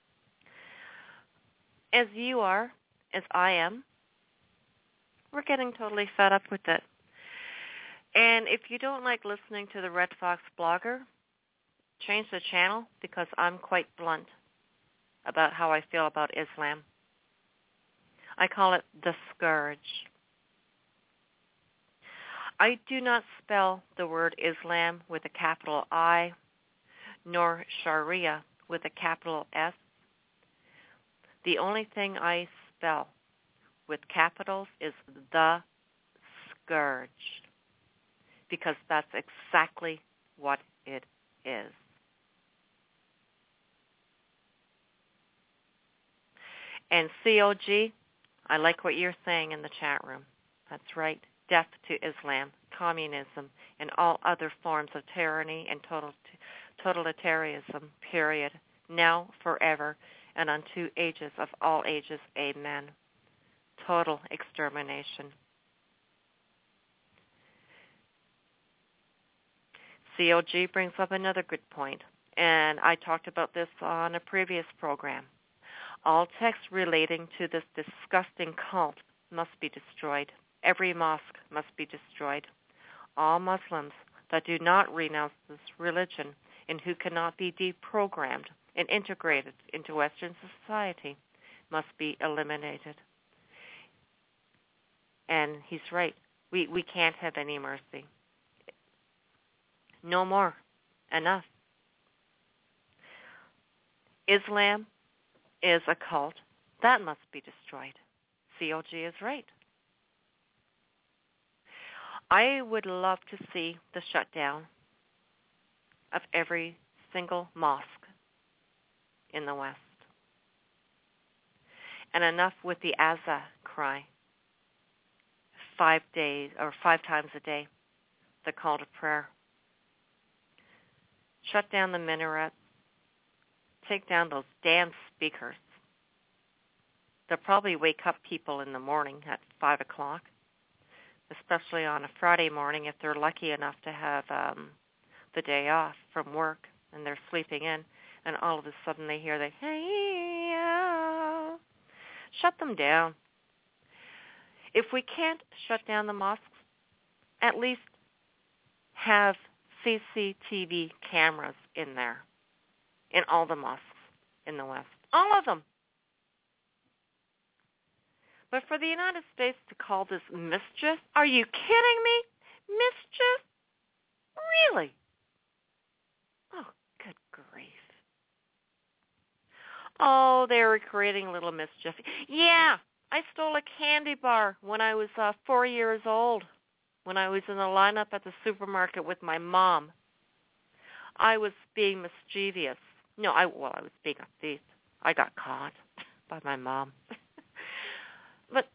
as you are, as I am, we're getting totally fed up with it. And if you don't like listening to the Red Fox blogger, change the channel, because I'm quite blunt about how I feel about Islam. I call it the scourge. I do not spell the word Islam with a capital I, nor Sharia with a capital S. The only thing I spell with capitals is the scourge, because that's exactly what it is. And COG, I like what you're saying in the chat room. That's right. Death to Islam, communism, and all other forms of tyranny and totalitarianism, period. Now, forever, and unto ages of all ages. Amen. Total extermination. COG brings up another good point, and I talked about this on a previous program. All texts relating to this disgusting cult must be destroyed. Every mosque must be destroyed. All Muslims that do not renounce this religion and who cannot be deprogrammed and integrated into Western society must be eliminated. And he's right. We can't have any mercy. No more. Enough. Islam is a cult. That must be destroyed. COG is right. I would love to see the shutdown of every single mosque in the West. And enough with the Azan cry. 5 days or 5 times a day, the call to prayer. Shut down the minarets. Take down those damn speakers. They'll probably wake up people in the morning at 5 o'clock, especially on a Friday morning if they're lucky enough to have the day off from work and they're sleeping in, and all of a sudden they hear the, hey, shut them down. If we can't shut down the mosques, at least have CCTV cameras in there, in all the mosques in the West. All of them. But for the United States to call this mischief, are you kidding me? Mischief? Really? Oh, good grief. Oh, they were creating a little mischief. Yeah, I stole a candy bar when I was 4 years old, when I was in the lineup at the supermarket with my mom. I was being mischievous. No, I was being a thief. I got caught by my mom. But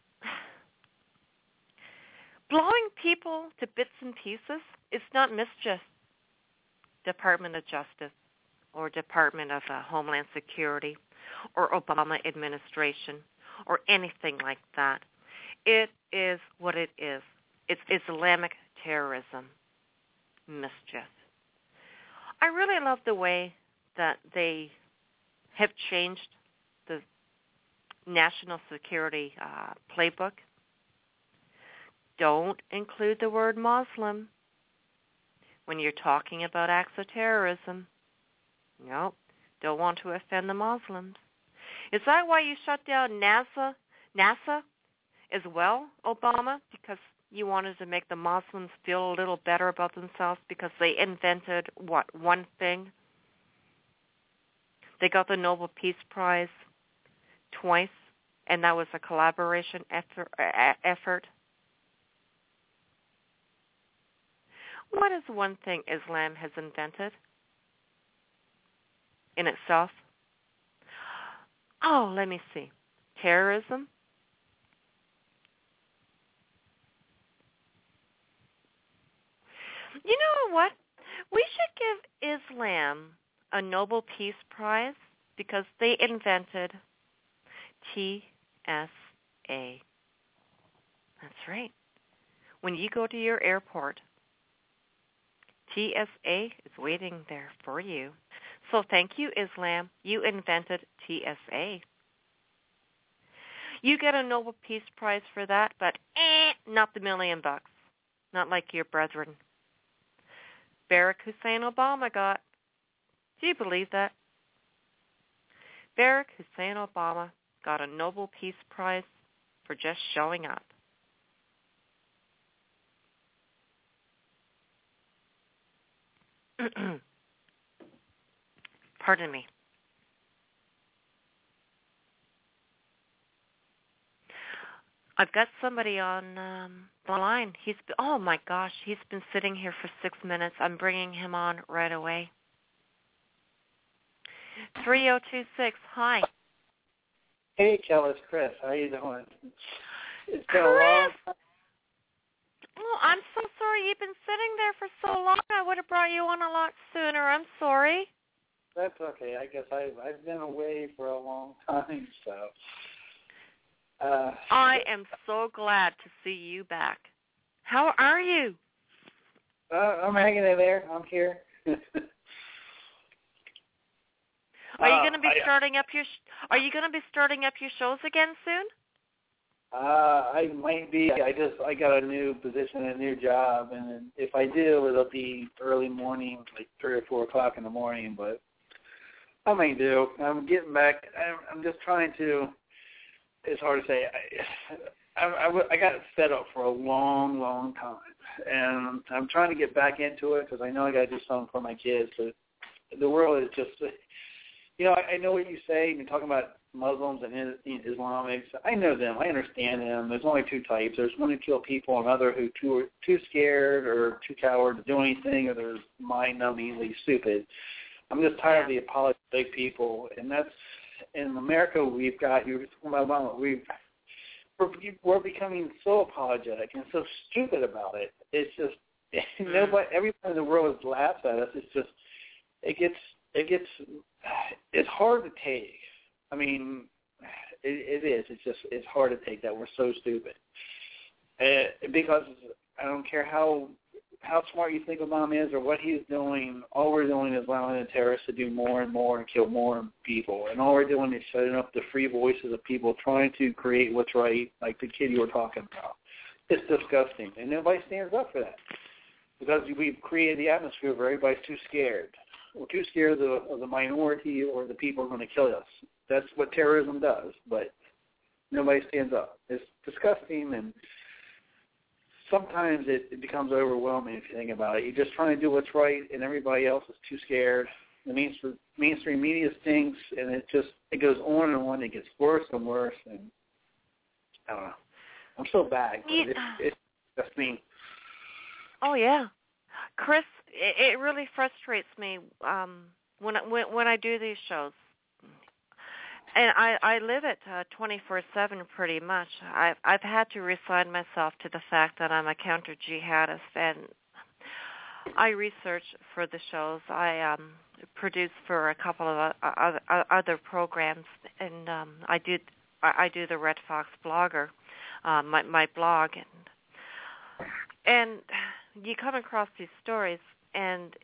blowing people to bits and pieces is not mischief. Department of Justice or Department of Homeland Security or Obama administration or anything like that. It is what it is. It's Islamic terrorism, mischief. I really love the way that they have changed the national security playbook. Don't include the word Muslim when you're talking about acts of terrorism. Nope, don't want to offend the Muslims. Is that why you shut down NASA as well, Obama? Because you wanted to make the Muslims feel a little better about themselves because they invented, one thing? They got the Nobel Peace Prize twice, and that was a collaboration effort. What is one thing Islam has invented in itself? Oh, let me see. Terrorism? You know what? We should give Islam a Nobel Peace Prize because they invented TSA. That's right. When you go to your airport, TSA is waiting there for you. So thank you, Islam. You invented TSA. You get a Nobel Peace Prize for that, but not the $1 million. Not like your brethren. Barack Hussein Obama got. Do you believe that? Barack Hussein Obama got a Nobel Peace Prize for just showing up. Pardon me. I've got somebody on the line. Oh my gosh, he's been sitting here for 6 minutes. I'm bringing him on right away. 3026. Hi. Hey, Kel, it's Chris. How you doing? It's been Chris! a long time. Oh, I'm so sorry. You've been sitting there for so long. I would have brought you on a lot sooner. I'm sorry. That's okay. I guess I've been away for a long time, so. I am so glad to see you back. How are you? I'm hanging in there. I'm here. Are you going to be starting up your? Are you going to be starting up your shows again soon? I might be. I got a new position, a new job, and if I do, it'll be early morning, like 3 or 4 o'clock in the morning. But I might do. I'm getting back. I'm just trying to. It's hard to say. I got set up for a long, long time, and I'm trying to get back into it because I know I got to do something for my kids. But the world is just, I know what you say. You're talking about Muslims and Islamics. I know them. I understand them. There's only 2 types. There's one who kill people, and other who are too scared or too coward to do anything, or they're mind-numbingly stupid. I'm just tired of the apologetic people, and that's in America. We've got we're becoming so apologetic and so stupid about it. It's just nobody. Everybody in the world laughs at us. It's just it's hard to take. I mean, it is. It's hard to take that we're so stupid. Because I don't care how smart you think Obama is or what he's doing, all we're doing is allowing the terrorists to do more and more and kill more people. And all we're doing is shutting up the free voices of people trying to create what's right, like the kid you were talking about. It's disgusting. And nobody stands up for that because we've created the atmosphere where everybody's too scared. We're too scared of the minority or the people who are going to kill us. That's what terrorism does, but nobody stands up. It's disgusting, and sometimes it becomes overwhelming if you think about it. You're just trying to do what's right, and everybody else is too scared. The mainstream media stinks, and it goes on and on. It gets worse and worse, and I don't know. I'm so bad. It's just me. Oh, yeah. Chris, it really frustrates me when I do these shows. And I live it 24/7 pretty much. I've had to resign myself to the fact that I'm a counter-jihadist, and I research for the shows. I produce for a couple of other programs, and I do the Red Fox Blogger, my blog, and you come across these stories, and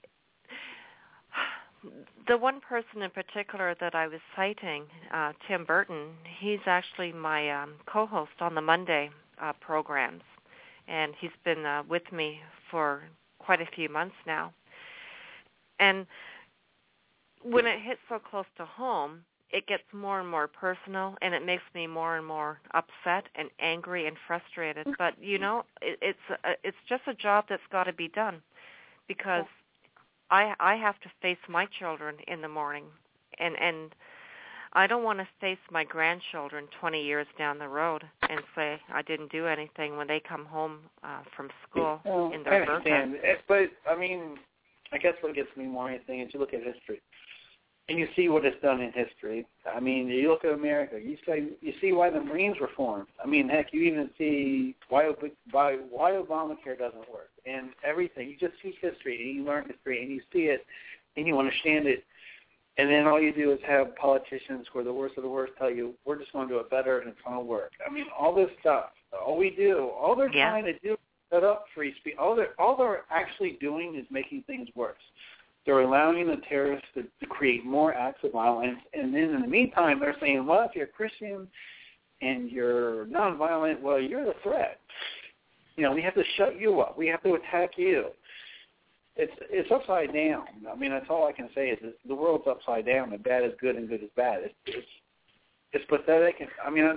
the one person in particular that I was citing, Tim Burton, he's actually my co-host on the Monday programs, and he's been with me for quite a few months now. And when it hits so close to home, it gets more and more personal, and it makes me more and more upset and angry and frustrated. But, it's just a job that's got to be done because I have to face my children in the morning, and I don't want to face my grandchildren 20 years down the road and say I didn't do anything when they come home from school in their birthday. I understand. But, I mean, I guess what gets me more than anything is you look at history, and you see what it's done in history. I mean, you look at America, you see why the Marines were formed. I mean, heck, you even see why Obamacare doesn't work and everything. You just see history, and you learn history, and you see it, and you understand it. And then all you do is have politicians who are the worst of the worst tell you, we're just going to do it better, and it's going to work. I mean, all this stuff, all they're trying to do is set up free speech. All they're actually doing is making things worse. They're allowing the terrorists to create more acts of violence, and then in the meantime, they're saying, well, if you're a Christian and you're nonviolent, well, you're the threat. We have to shut you up. We have to attack you. It's upside down. I mean, that's all I can say is the world's upside down, and bad is good and good is bad. It's pathetic. I mean,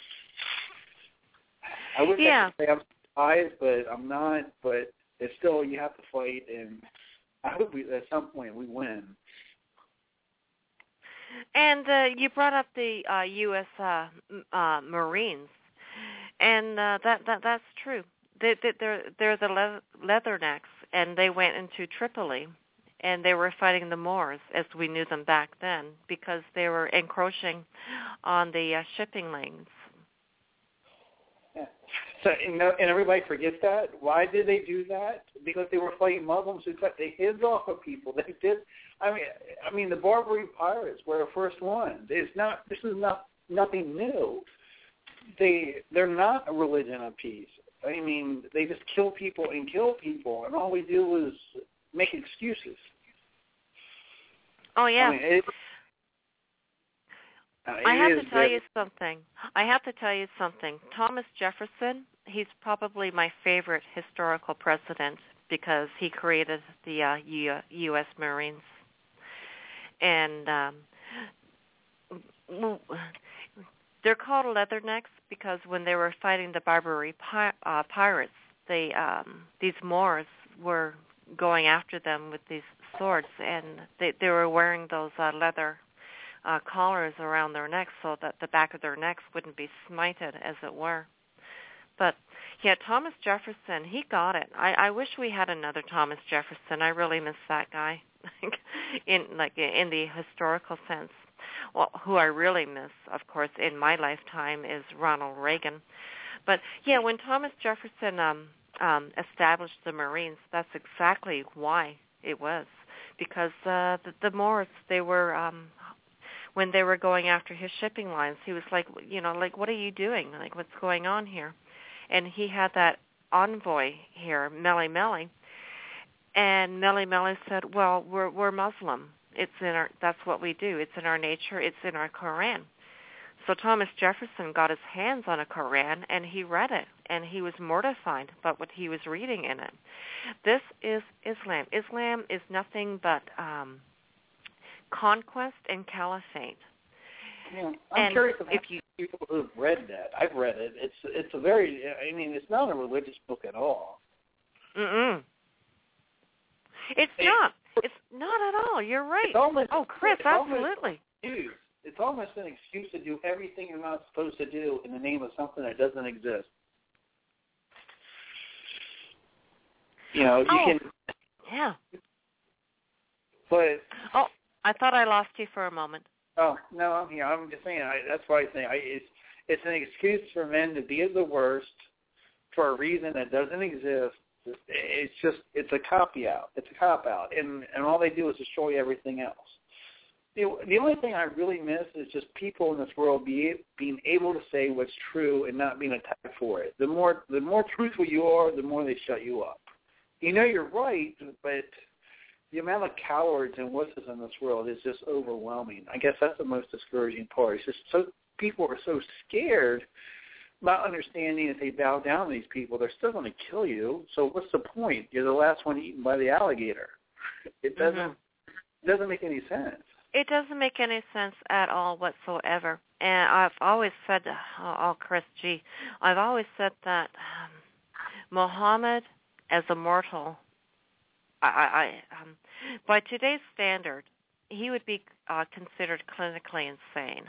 I wish I could say I'm surprised, but I'm not. But it's still, you have to fight, and I hope at some point we win. And you brought up the U.S. Marines, And that's true. They're the Leathernecks, and they went into Tripoli, and they were fighting the Moors as we knew them back then because they were encroaching on the shipping lanes. Yeah. So, and everybody forgets that. Why did they do that? Because they were fighting Muslims who cut the heads off of people. They did. I mean, the Barbary pirates were the first one. This is nothing new. They're not a religion of peace. I mean, they just kill people, and all we do is make excuses. Oh yeah. I have to tell you something. Thomas Jefferson, he's probably my favorite historical president because he created the U.S. Marines. And they're called Leathernecks because when they were fighting the Barbary pirates, these Moors were going after them with these swords, and they were wearing those leather collars around their necks so that the back of their necks wouldn't be smited, as it were. But yeah, Thomas Jefferson, he got it. I wish we had another Thomas Jefferson. I really miss that guy, in the historical sense. Well, who I really miss, of course, in my lifetime is Ronald Reagan. But yeah, when Thomas Jefferson established the Marines, that's exactly why it was, because the Moors, they were when they were going after his shipping lines, he was like, what are you doing? Like, what's going on here? And he had that envoy here, Mele Mele, and Mele Mele said, well, we're Muslim. That's what we do. It's in our nature. It's in our Quran. So Thomas Jefferson got his hands on a Quran, and he read it, and he was mortified about what he was reading in it. This is Islam. Islam is nothing but conquest and caliphate. Yeah, I'm curious if people who've read that. I've read it. It's a very. I mean, it's not a religious book at all. It's not. It's not at all. You're right. Chris, absolutely. It's almost an excuse to do everything you're not supposed to do in the name of something that doesn't exist. You can. Yeah. But. Oh, I thought I lost you for a moment. Oh no, I'm here. I'm just saying. That's why I think it's an excuse for men to be the worst for a reason that doesn't exist. It's a cop-out. It's a cop-out, and all they do is destroy everything else. The only thing I really miss is just people in this world being able to say what's true and not being attacked for it. The more truthful you are, the more they shut you up. You're right, but the amount of cowards and wusses in this world is just overwhelming. I guess that's the most discouraging part. It's just people are so scared about understanding if they bow down to these people, they're still going to kill you. So what's the point? You're the last one eaten by the alligator. It doesn't make any sense. It doesn't make any sense at all whatsoever. And I've always said, I've always said that Muhammad as a mortal, by today's standard, he would be considered clinically insane.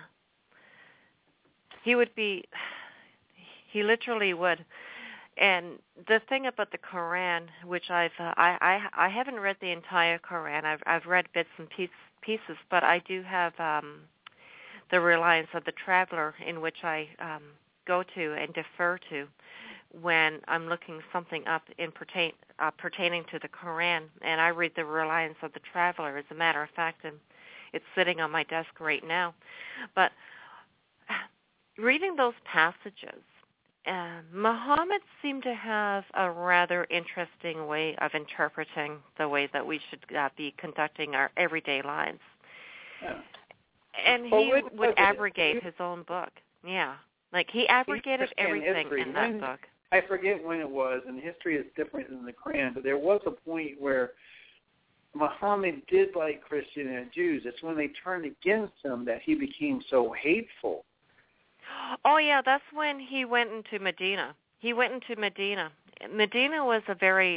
He literally would. And the thing about the Quran, which I haven't read the entire Quran. I've read bits and pieces, but I do have the Reliance of the Traveler, in which I go to and defer to when I'm looking something up pertaining to the Quran, and I read the Reliance of the Traveler, as a matter of fact, and it's sitting on my desk right now. But reading those passages, Muhammad seemed to have a rather interesting way of interpreting the way that we should be conducting our everyday lives. Yeah. And he would abrogate his own book. Yeah. Like he abrogated everything in that book. I forget when it was, and history is different than the Quran, but there was a point where Muhammad did like Christians and Jews. It's when they turned against him that he became so hateful. Oh, yeah, that's when he went into Medina. Medina was a very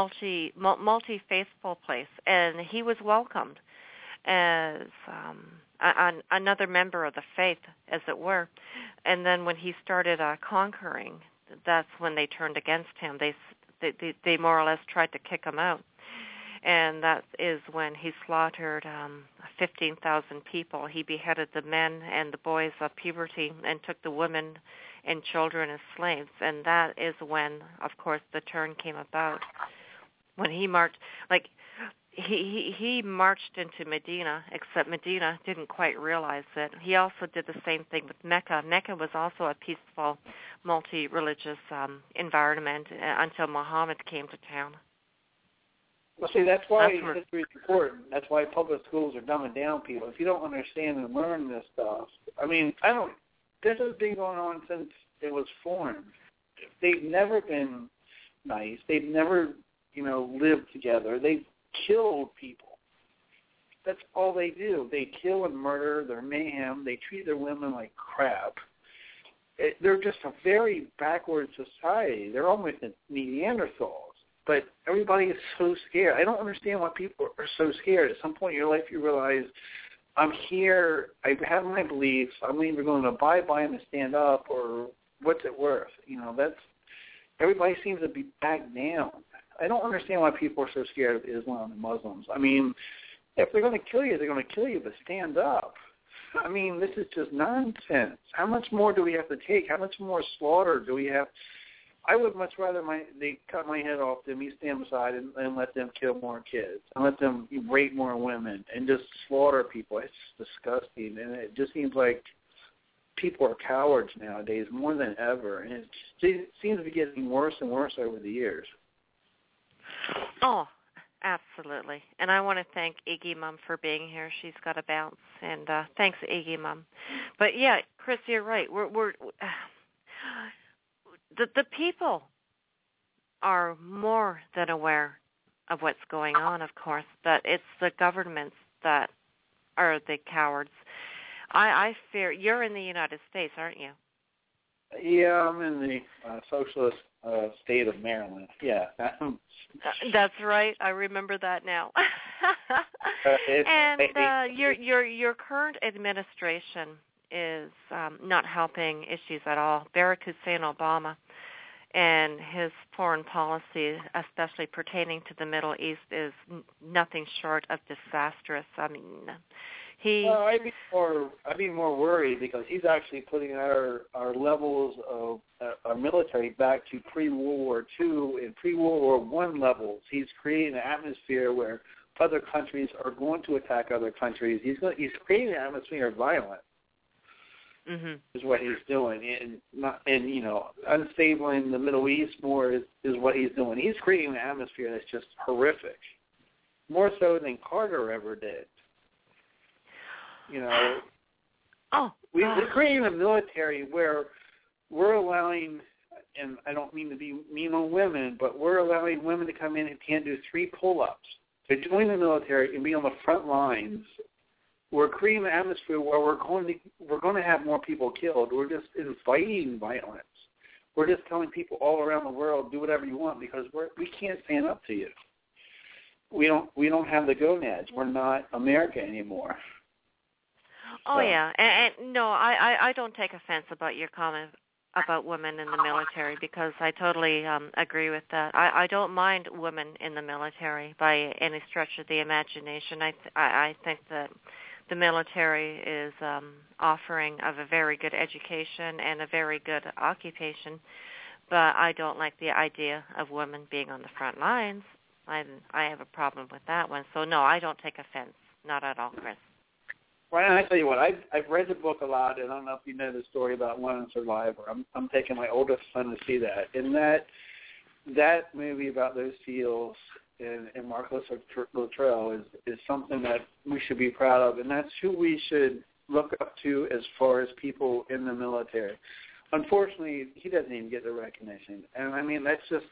multi-faithful place, and he was welcomed as another member of the faith, as it were. And then when he started conquering, that's when they turned against him. They more or less tried to kick him out. And that is when he slaughtered 15,000 people. He beheaded the men and the boys of puberty and took the women and children as slaves. And that is when, of course, the turn came about. When he marched, like he marched into Medina, except Medina didn't quite realize it. He also did the same thing with Mecca. Mecca was also a peaceful, multi-religious environment until Muhammad came to town. Well, see, that's why history is important. That's why public schools are dumbing down people. If you don't understand and learn this stuff, I mean, this has been going on since it was formed. They've never been nice. They've never, lived together. They've killed people. That's all they do. They kill and murder. They're mayhem. They treat their women like crap. They're just a very backward society. They're almost Neanderthals. But everybody is so scared. I don't understand why people are so scared. At some point in your life, you realize, I'm here, I have my beliefs, I'm either going to abide by them and stand up, or what's it worth? Everybody seems to be back down. I don't understand why people are so scared of Islam and Muslims. I mean, if they're going to kill you, they're going to kill you, but stand up. I mean, this is just nonsense. How much more do we have to take? How much more slaughter do we have? I would much rather they cut my head off than me stand beside and let them kill more kids and let them rape more women and just slaughter people. It's disgusting, and it just seems like people are cowards nowadays more than ever, and it seems to be getting worse and worse over the years. Oh, absolutely. And I want to thank Iggy Mom for being here. She's got a bounce, and thanks, Iggy Mom. But yeah, Chris, you're right. The people are more than aware of what's going on, of course, but it's the governments that are the cowards. I fear you're in the United States, aren't you? Yeah, I'm in the socialist state of Maryland. Yeah. That's right. I remember that now. And your current administration is not helping issues at all. Barack Hussein Obama and his foreign policy, especially pertaining to the Middle East, is nothing short of disastrous. I mean, I'd be more worried because he's actually putting our levels of our military back to pre-World War II and pre-World War I levels. He's creating an atmosphere where other countries are going to attack other countries. He's creating an atmosphere of violence. Mm-hmm. Is what he's doing, and unstable in the Middle East more is what he's doing. He's creating an atmosphere that's just horrific, more so than Carter ever did. We're creating a military where we're allowing, and I don't mean to be mean on women, but we're allowing women to come in and can't do 3 pull-ups to join the military and be on the front lines. We're creating an atmosphere where we're going to have more people killed. We're just inviting violence. We're just telling people all around the world, do whatever you want, because we can't stand up to you. We don't have the gonads. We're not America anymore. Oh, yeah. And no, I don't take offense about your comment about women in the military because I totally agree with that. I don't mind women in the military by any stretch of the imagination. I think that the military is offering of a very good education and a very good occupation, but I don't like the idea of women being on the front lines. I have a problem with that one. So, no, I don't take offense. Not at all, Chris. Well, I tell you what, I've read the book a lot, and I don't know if you know the story about Lone Survivor. I'm taking my oldest son to see that. And that movie about those SEALs and Marcus Luttrell is something that we should be proud of, and that's who we should look up to as far as people in the military. Unfortunately, he doesn't even get the recognition. And, I mean, that's just,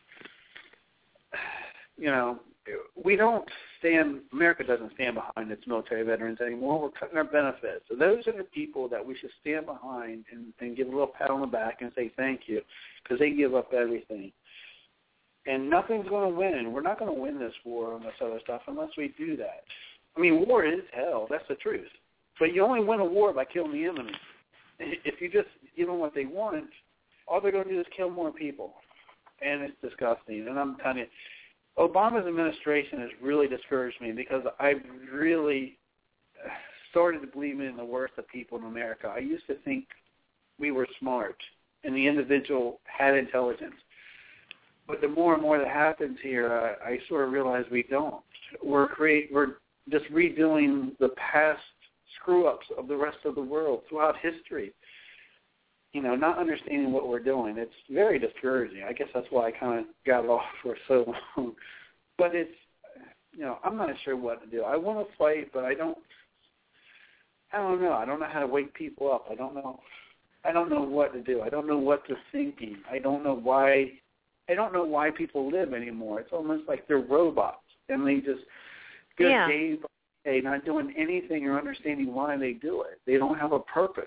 America doesn't stand behind its military veterans anymore. We're cutting their benefits. So those are the people that we should stand behind and give a little pat on the back and say thank you because they give up everything. And nothing's going to win. We're not going to win this war on this other stuff unless we do that. I mean, war is hell. That's the truth. But you only win a war by killing the enemy. If you just give them what they want, all they're going to do is kill more people. And it's disgusting. And I'm telling you, Obama's administration has really discouraged me because I've really started to believe in the worst of people in America. I used to think we were smart and the individual had intelligence. But the more and more that happens here, I sort of realize we don't. We're just redoing the past screw-ups of the rest of the world throughout history. Not understanding what we're doing. It's very discouraging. I guess that's why I kind of got off for so long. But it's, I'm not sure what to do. I want to fight, but I don't know. I don't know how to wake people up. I don't know what to do. I don't know what they're thinking. I don't know why people live anymore. It's almost like they're robots, and they just go day by day, not doing anything or understanding why they do it. They don't have a purpose.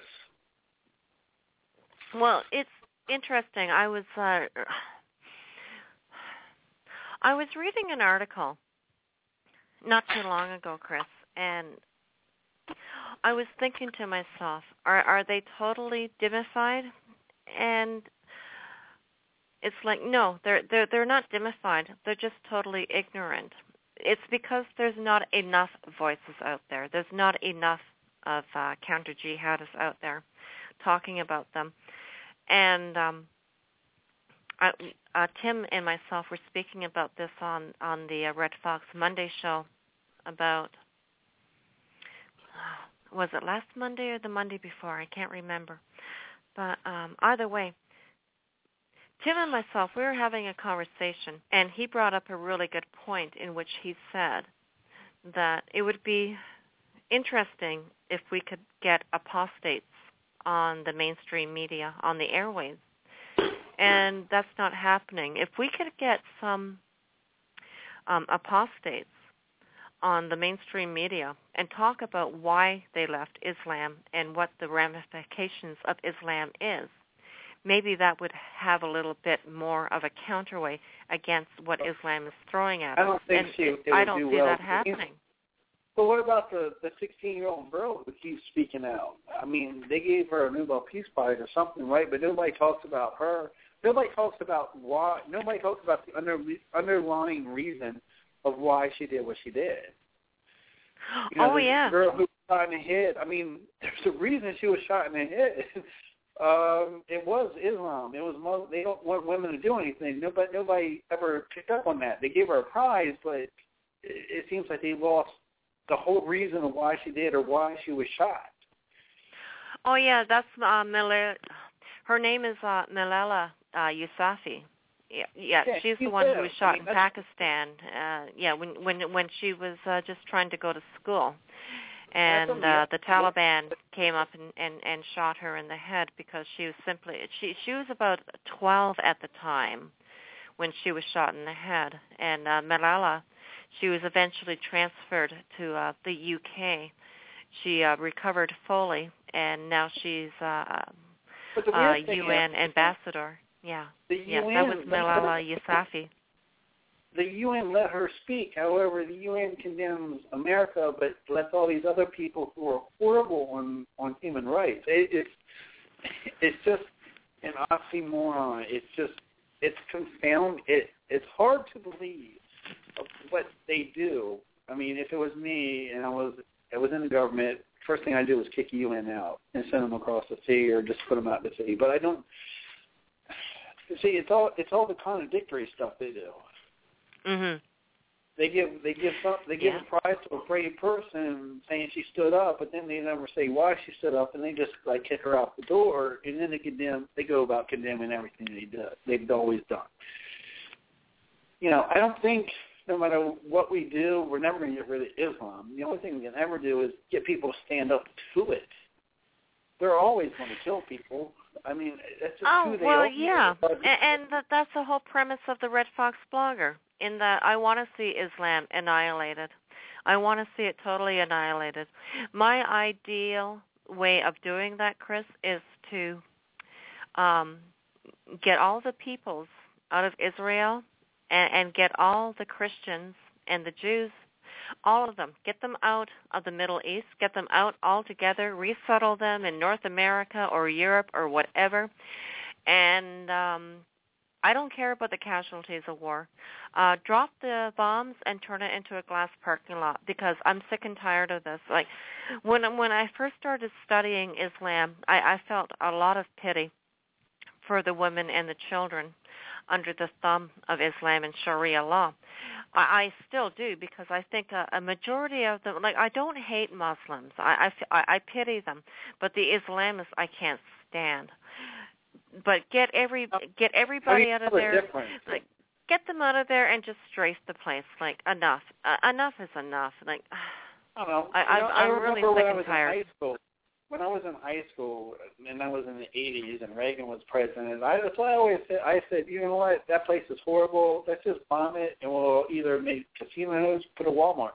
Well, it's interesting. I was reading an article not too long ago, Chris, and I was thinking to myself, are they totally dimified? And it's like, no, they're not dimified. They're just totally ignorant. It's because there's not enough voices out there. There's not enough of counter-jihadists out there talking about them. And Tim and myself were speaking about this on the Red Fox Monday show about, was it last Monday or the Monday before? I can't remember. But either way, Tim and myself, we were having a conversation, and he brought up a really good point in which he said that it would be interesting if we could get apostates on the mainstream media, on the airwaves. And that's not happening. If we could get some apostates on the mainstream media and talk about why they left Islam and what the ramifications of Islam is, maybe that would have a little bit more of a counterweight against what Islam is throwing at us. I don't think I don't see that happening. But what about the 16-year-old girl who keeps speaking out? I mean, they gave her a Nobel Peace Prize or something, right? But nobody talks about her. Nobody talks about why. Nobody talks about the underlying reason of why she did what she did. The girl who was shot in the head. I mean, there's a reason she was shot in the head. It was Islam. It was Muslim. They don't want women to do anything. Nobody ever picked up on that. They gave her a prize, but it seems like they lost the whole reason of why she did or why she was shot. Oh, yeah, that's her name is Malala Yousafzai. Yeah, she's the one who was shot in Pakistan. When she was just trying to go to school. And the Taliban came up and shot her in the head because she was she was about 12 at the time when she was shot in the head. And Malala, she was eventually transferred to the UK. She recovered fully, and now she's UN ambassador. Yeah, that was Malala Yousafzai. The UN let her speak. However, the UN condemns America, but lets all these other people who are horrible on human rights. It's just an oxymoron. It's confounding. It's hard to believe of what they do. I mean, if it was me and I was in the government, first thing I'd do is kick the UN out and send them across the sea or just put them out to sea. But I don't. See, it's all the contradictory stuff they do. Mhm. They give a prize to a brave person saying she stood up, but then they never say why she stood up, and they just kick her out the door, and then they go about condemning everything they've always done. I don't think no matter what we do, we're never going to get rid of Islam. The only thing we can ever do is get people to stand up to it. They're always going to kill people. I mean, that's just who they are. Yeah, and that's the whole premise of the Red Fox blogger, in that I want to see Islam annihilated. I want to see it totally annihilated. My ideal way of doing that, Chris, is to get all the peoples out of Israel and get all the Christians and the Jews All of them. Get them out of the Middle East. Get them out altogether. Resettle them in North America or Europe or whatever. And I don't care about the casualties of war. Drop the bombs and turn it into a glass parking lot, because I'm sick and tired of this. Like when I first started studying Islam, I felt a lot of pity for the women and the children under the thumb of Islam and Sharia law. I still do, because I think a majority of them, like, I don't hate Muslims. I pity them, but the Islamists I can't stand. But get everybody out of there. Like, get them out of there and just strafe the place. Like, enough. Enough is enough. Like, I don't know. I'm really sick and tired. When I was in high school, and I was in the 80s, and Reagan was president, that's what I always said. I said, you know what, that place is horrible. Let's just bomb it, and we'll either make casinos, put a Walmart.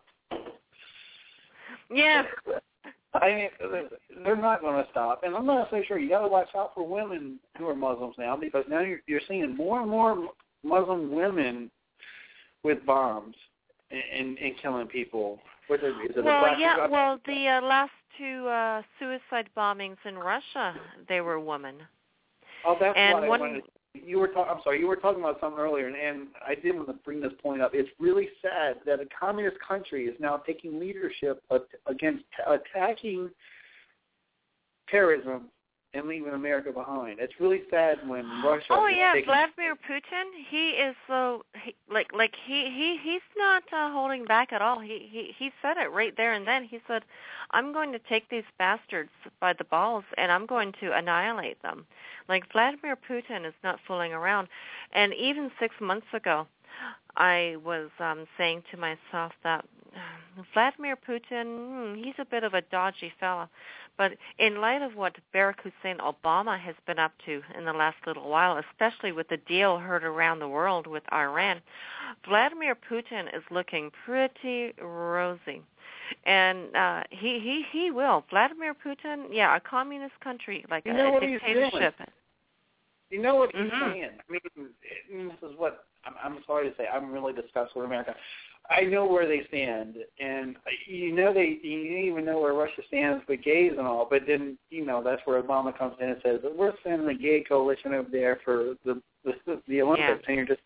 Yeah. I mean, they're not going to stop. And I'm not so sure. You got to watch out for women who are Muslims now, because now you're seeing more and more Muslim women with bombs and killing people. Is it the last two suicide bombings in Russia, they were women. Oh, that's and what I wanted. You were talking about something earlier, and I did want to bring this point up. It's really sad that a communist country is now taking leadership against attacking terrorism and leaving America behind. It's really sad when Russia. Oh yeah, Vladimir Putin. He is so he's not holding back at all. He said it right there and then. He said, "I'm going to take these bastards by the balls and I'm going to annihilate them." Like, Vladimir Putin is not fooling around. And even 6 months ago, I was saying to myself that Vladimir Putin, he's a bit of a dodgy fella. But in light of what Barack Hussein Obama has been up to in the last little while, especially with the deal heard around the world with Iran, Vladimir Putin is looking pretty rosy. And he will. Vladimir Putin, yeah, a communist country, like a dictatorship. You know what he's saying? I mean, this is what I'm sorry to say. I'm really disgusted with America. I know where they stand, and you even know where Russia stands with gays and all. But then that's where Obama comes in and says, we're sending the gay coalition over there for the Olympics, and you're just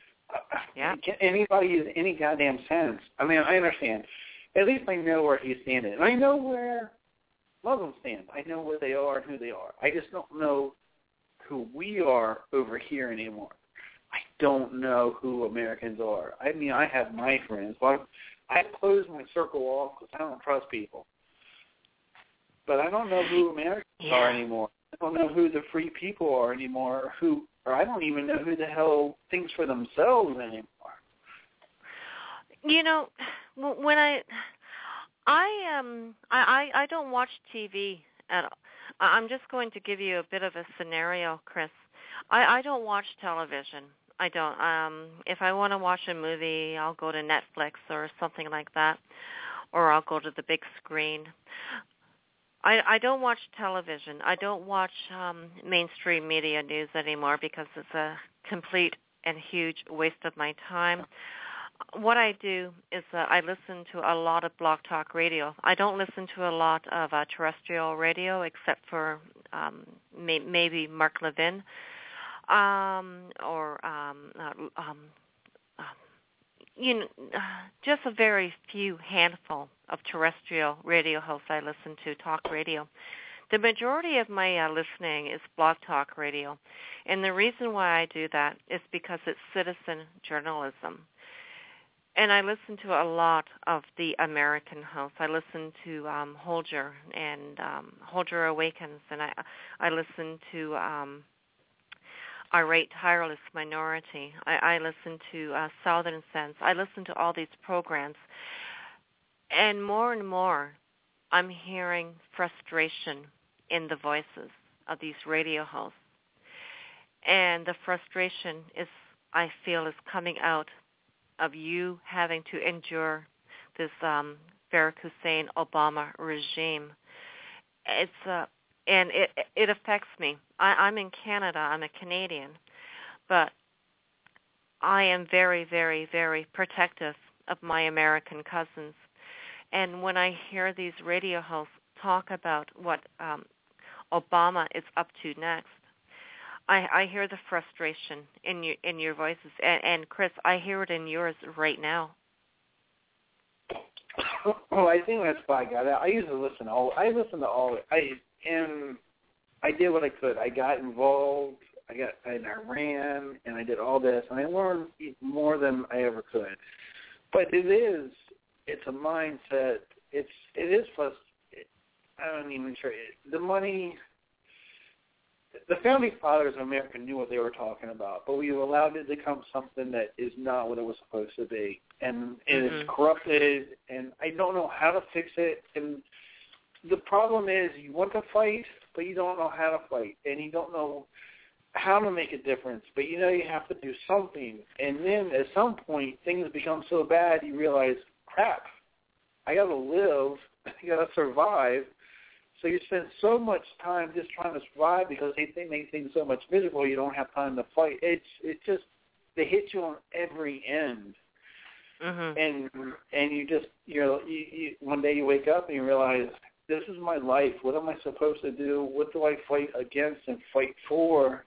can anybody use any goddamn sense? I mean, I understand. At least I know where he's standing, and I know where Muslims stand. I know where they are and who they are. I just don't know who we are over here anymore. I don't know who Americans are. I mean, I have my friends. Well, I close my circle off because I don't trust people. But I don't know who Americans are anymore. I don't know who the free people are anymore. Or I don't even know who the hell thinks for themselves anymore. You know, when I don't watch TV at all. I'm just going to give you a bit of a scenario, Chris. I don't watch television. I don't. If I want to watch a movie, I'll go to Netflix or something like that, or I'll go to the big screen. I don't watch television. I don't watch mainstream media news anymore because it's a complete and huge waste of my time. What I do is I listen to a lot of Blog Talk Radio. I don't listen to a lot of terrestrial radio except for maybe Mark Levin or just a very few handful of terrestrial radio hosts I listen to, talk radio. The majority of my listening is Blog Talk Radio, and the reason why I do that is because it's citizen journalism. And I listen to a lot of the American hosts. I listen to Holger and Holger Awakens, and I listen to Irate Tireless Minority. I listen to Southern Sense. I listen to all these programs. And more, I'm hearing frustration in the voices of these radio hosts. And the frustration is, I feel, is coming out of you having to endure this Barack Hussein Obama regime. It's and it affects me. I'm in Canada. I'm a Canadian, but I am very, very, very protective of my American cousins. And when I hear these radio hosts talk about what Obama is up to next, I hear the frustration in your voices, and Chris, I hear it in yours right now. Well, I think that's why I got it. I used to listen to all. I listened to all. I did what I could. I got involved. I ran, and I did all this, and I learned more than I ever could. But it's a mindset. It is plus. I don't even sure the money. The founding fathers of America knew what they were talking about, but we've allowed it to become something that is not what it was supposed to be, and it is corrupted. And I don't know how to fix it. And the problem is, you want to fight, but you don't know how to fight, and you don't know how to make a difference, but you know you have to do something. And then at some point, things become so bad, you realize, crap, I got to live, I got to survive. So you spend so much time just trying to survive because they think make things so much miserable, you don't have time to fight. It's just, they hit you on every end. And you one day you wake up and you realize, this is my life. What am I supposed to do? What do I fight against and fight for?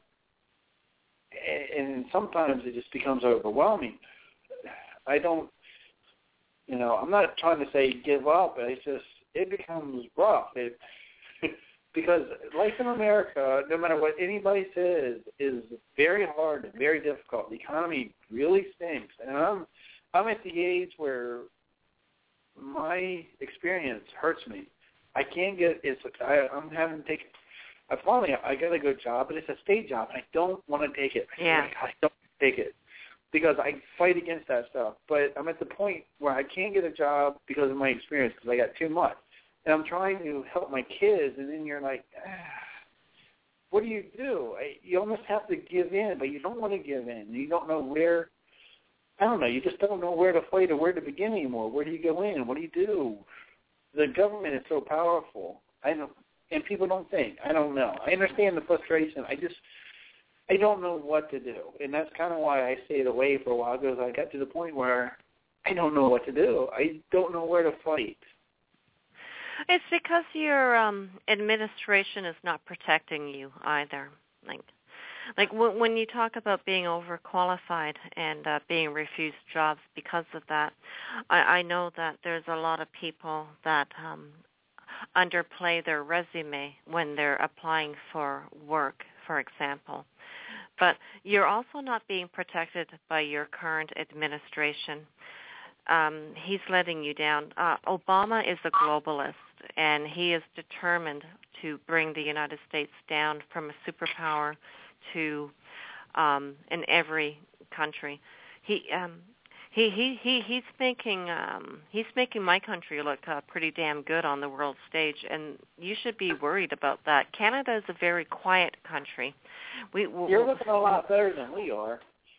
And sometimes it just becomes overwhelming. I'm not trying to say give up. It's just, it becomes rough. Because life in America, no matter what anybody says, is very hard and very difficult. The economy really stinks. And I'm at the age where my experience hurts me. I can't get I'm having to take. I got a good job, but it's a state job, and I don't want to take it. I don't take it because I fight against that stuff. But I'm at the point where I can't get a job because of my experience because I got too much, and I'm trying to help my kids, and then you're like, what do? You almost have to give in, but you don't want to give in. You don't know where. I don't know. You just don't know where to fight or where to begin anymore. Where do you go in? What do you do? The government is so powerful. And people don't think. I don't know. I understand the frustration. I don't know what to do. And that's kind of why I stayed away for a while, because I got to the point where I don't know what to do. I don't know where to fight. It's because your administration is not protecting you either. Like when you talk about being overqualified and being refused jobs because of that, I know that there's a lot of people that underplay their resume when they're applying for work, for example. But you're also not being protected by your current administration. He's letting you down. Obama is a globalist, and he is determined to bring the United States down from a superpower to in every country. He's making my country look pretty damn good on the world stage, and you should be worried about that. Canada is a very quiet country. You're looking a lot better than we are.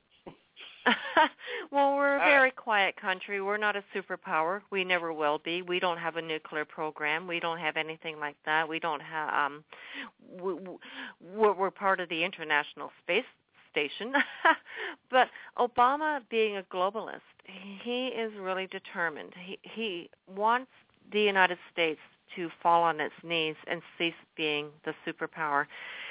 Well, we're a very quiet country. We're not a superpower. We never will be. We don't have a nuclear program. We don't have anything like that. We don't have. We're part of the International Space Station. But Obama, being a globalist, he is really determined. He wants the United States to fall on its knees and cease being the superpower.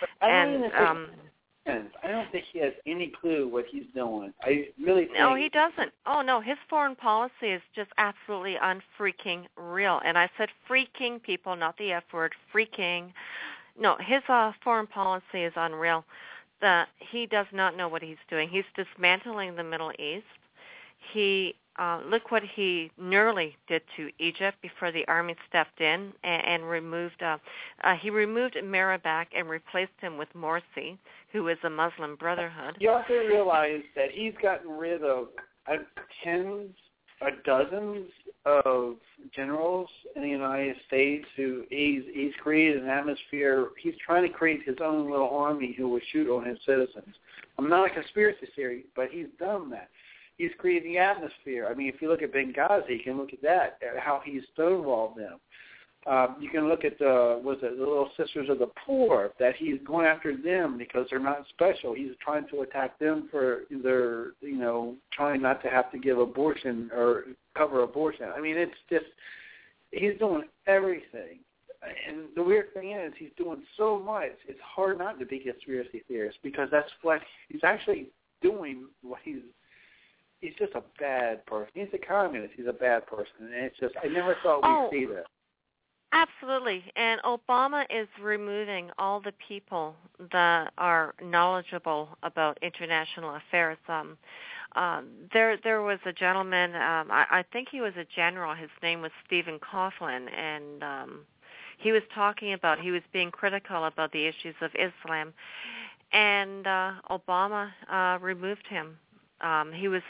I don't think he has any clue what he's doing. I really think... No, he doesn't. Oh, no, his foreign policy is just absolutely unfreaking real. And I said freaking, people, not the F word, freaking. No, his foreign policy is unreal. He does not know what he's doing. He's dismantling the Middle East. He look what he nearly did to Egypt before the army stepped in and removed. He removed Merabac and replaced him with Morsi, who is a Muslim Brotherhood. You also realize that he's gotten rid of tens or dozens of generals in the United States who he's created an atmosphere. He's trying to create his own little army who will shoot on his citizens. I'm not a conspiracy theory, but he's done that. He's created the atmosphere. I mean, if you look at Benghazi, you can look at that, how he's stonewalled them. You can look at the Little Sisters of the Poor, that he's going after them because they're not special. He's trying to attack them for their, trying not to have to give abortion or cover abortion. I mean, it's just, he's doing everything. And the weird thing is, he's doing so much, it's hard not to be a conspiracy theorist, because that's what he's actually doing. He's just a bad person. He's a communist. He's a bad person. And it's just, I never thought we'd see that. Absolutely. And Obama is removing all the people that are knowledgeable about international affairs. There was a gentleman, I think he was a general, his name was Stephen Coughlin, and he was talking about, he was being critical about the issues of Islam, and Obama removed him. He was,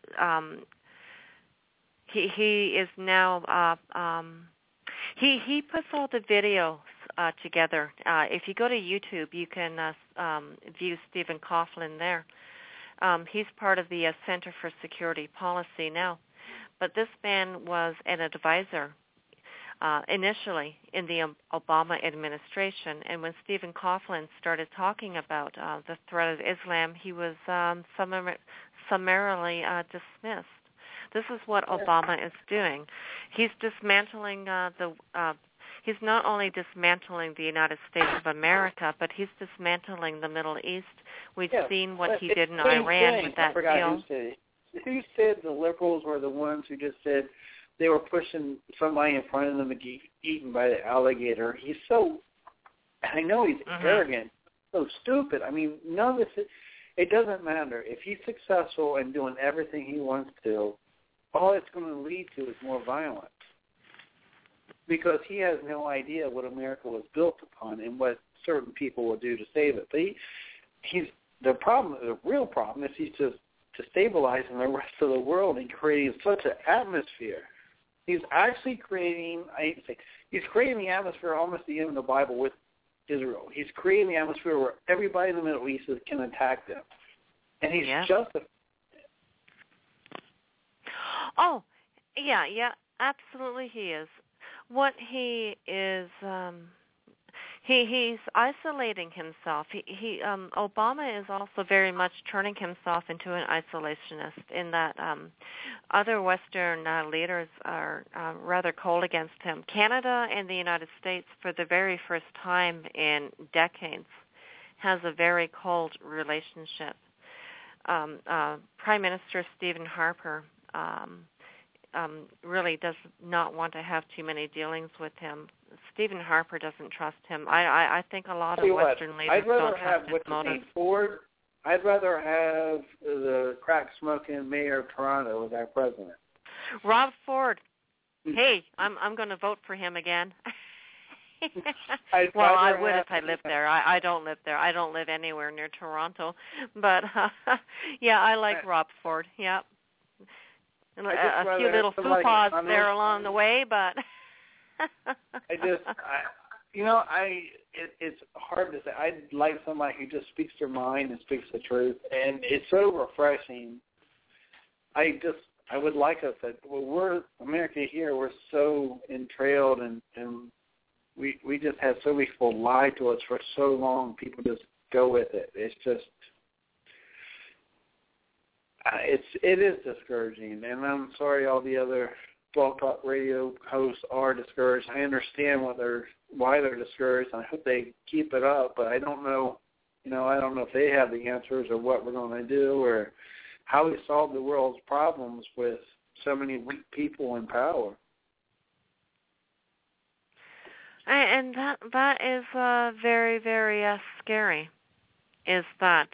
he is now, he puts all the videos together. If you go to YouTube, you can view Stephen Coughlin there. He's part of the Center for Security Policy now. But this man was an advisor initially in the Obama administration, and when Stephen Coughlin started talking about the threat of Islam, he was summarily dismissed. This is what Obama is doing. He's dismantling he's not only dismantling the United States of America, but he's dismantling the Middle East. We've seen what he did in Iran with that deal. Who said the liberals were the ones who just said they were pushing somebody in front of them to get eaten by the alligator? He's so, I know he's arrogant, so stupid. I mean, none of this, it doesn't matter. If he's successful in doing everything he wants to, all it's going to lead to is more violence, because he has no idea what America was built upon and what certain people will do to save it. But the real problem is he's just destabilizing the rest of the world and creating such an atmosphere. He's actually creating, he's creating the atmosphere almost the end of the Bible with Israel. He's creating the atmosphere where everybody in the Middle East can attack them. And he's justifying. Oh, yeah, absolutely he is. What he is, he's isolating himself. Obama is also very much turning himself into an isolationist, in that other Western leaders are rather cold against him. Canada and the United States, for the very first time in decades, has a very cold relationship. Prime Minister Stephen Harper really does not want to have too many dealings with him. Stephen Harper doesn't trust him. I think a lot of Western leaders don't trust his motives. I'd rather have the crack-smoking mayor of Toronto as our president. Rob Ford. Hey, I'm going to vote for him again. Well, I would if I lived there. I don't live there. I don't live anywhere near Toronto. But, yeah, I like Rob Ford. Yeah. A few little faux-pas there along the way, but... it's hard to say. I'd like somebody who just speaks their mind and speaks the truth, and it's so refreshing. I would like us that, we're America here, we're so entrailed, and we just have so many people lie to us for so long. People just go with it. It's just, it is discouraging, and I'm sorry all the other Blog Talk Radio hosts are discouraged. I understand why they're discouraged. I hope they keep it up, but I don't know. I don't know if they have the answers or what we're going to do or how we solve the world's problems with so many weak people in power. And that is very, very scary. Is that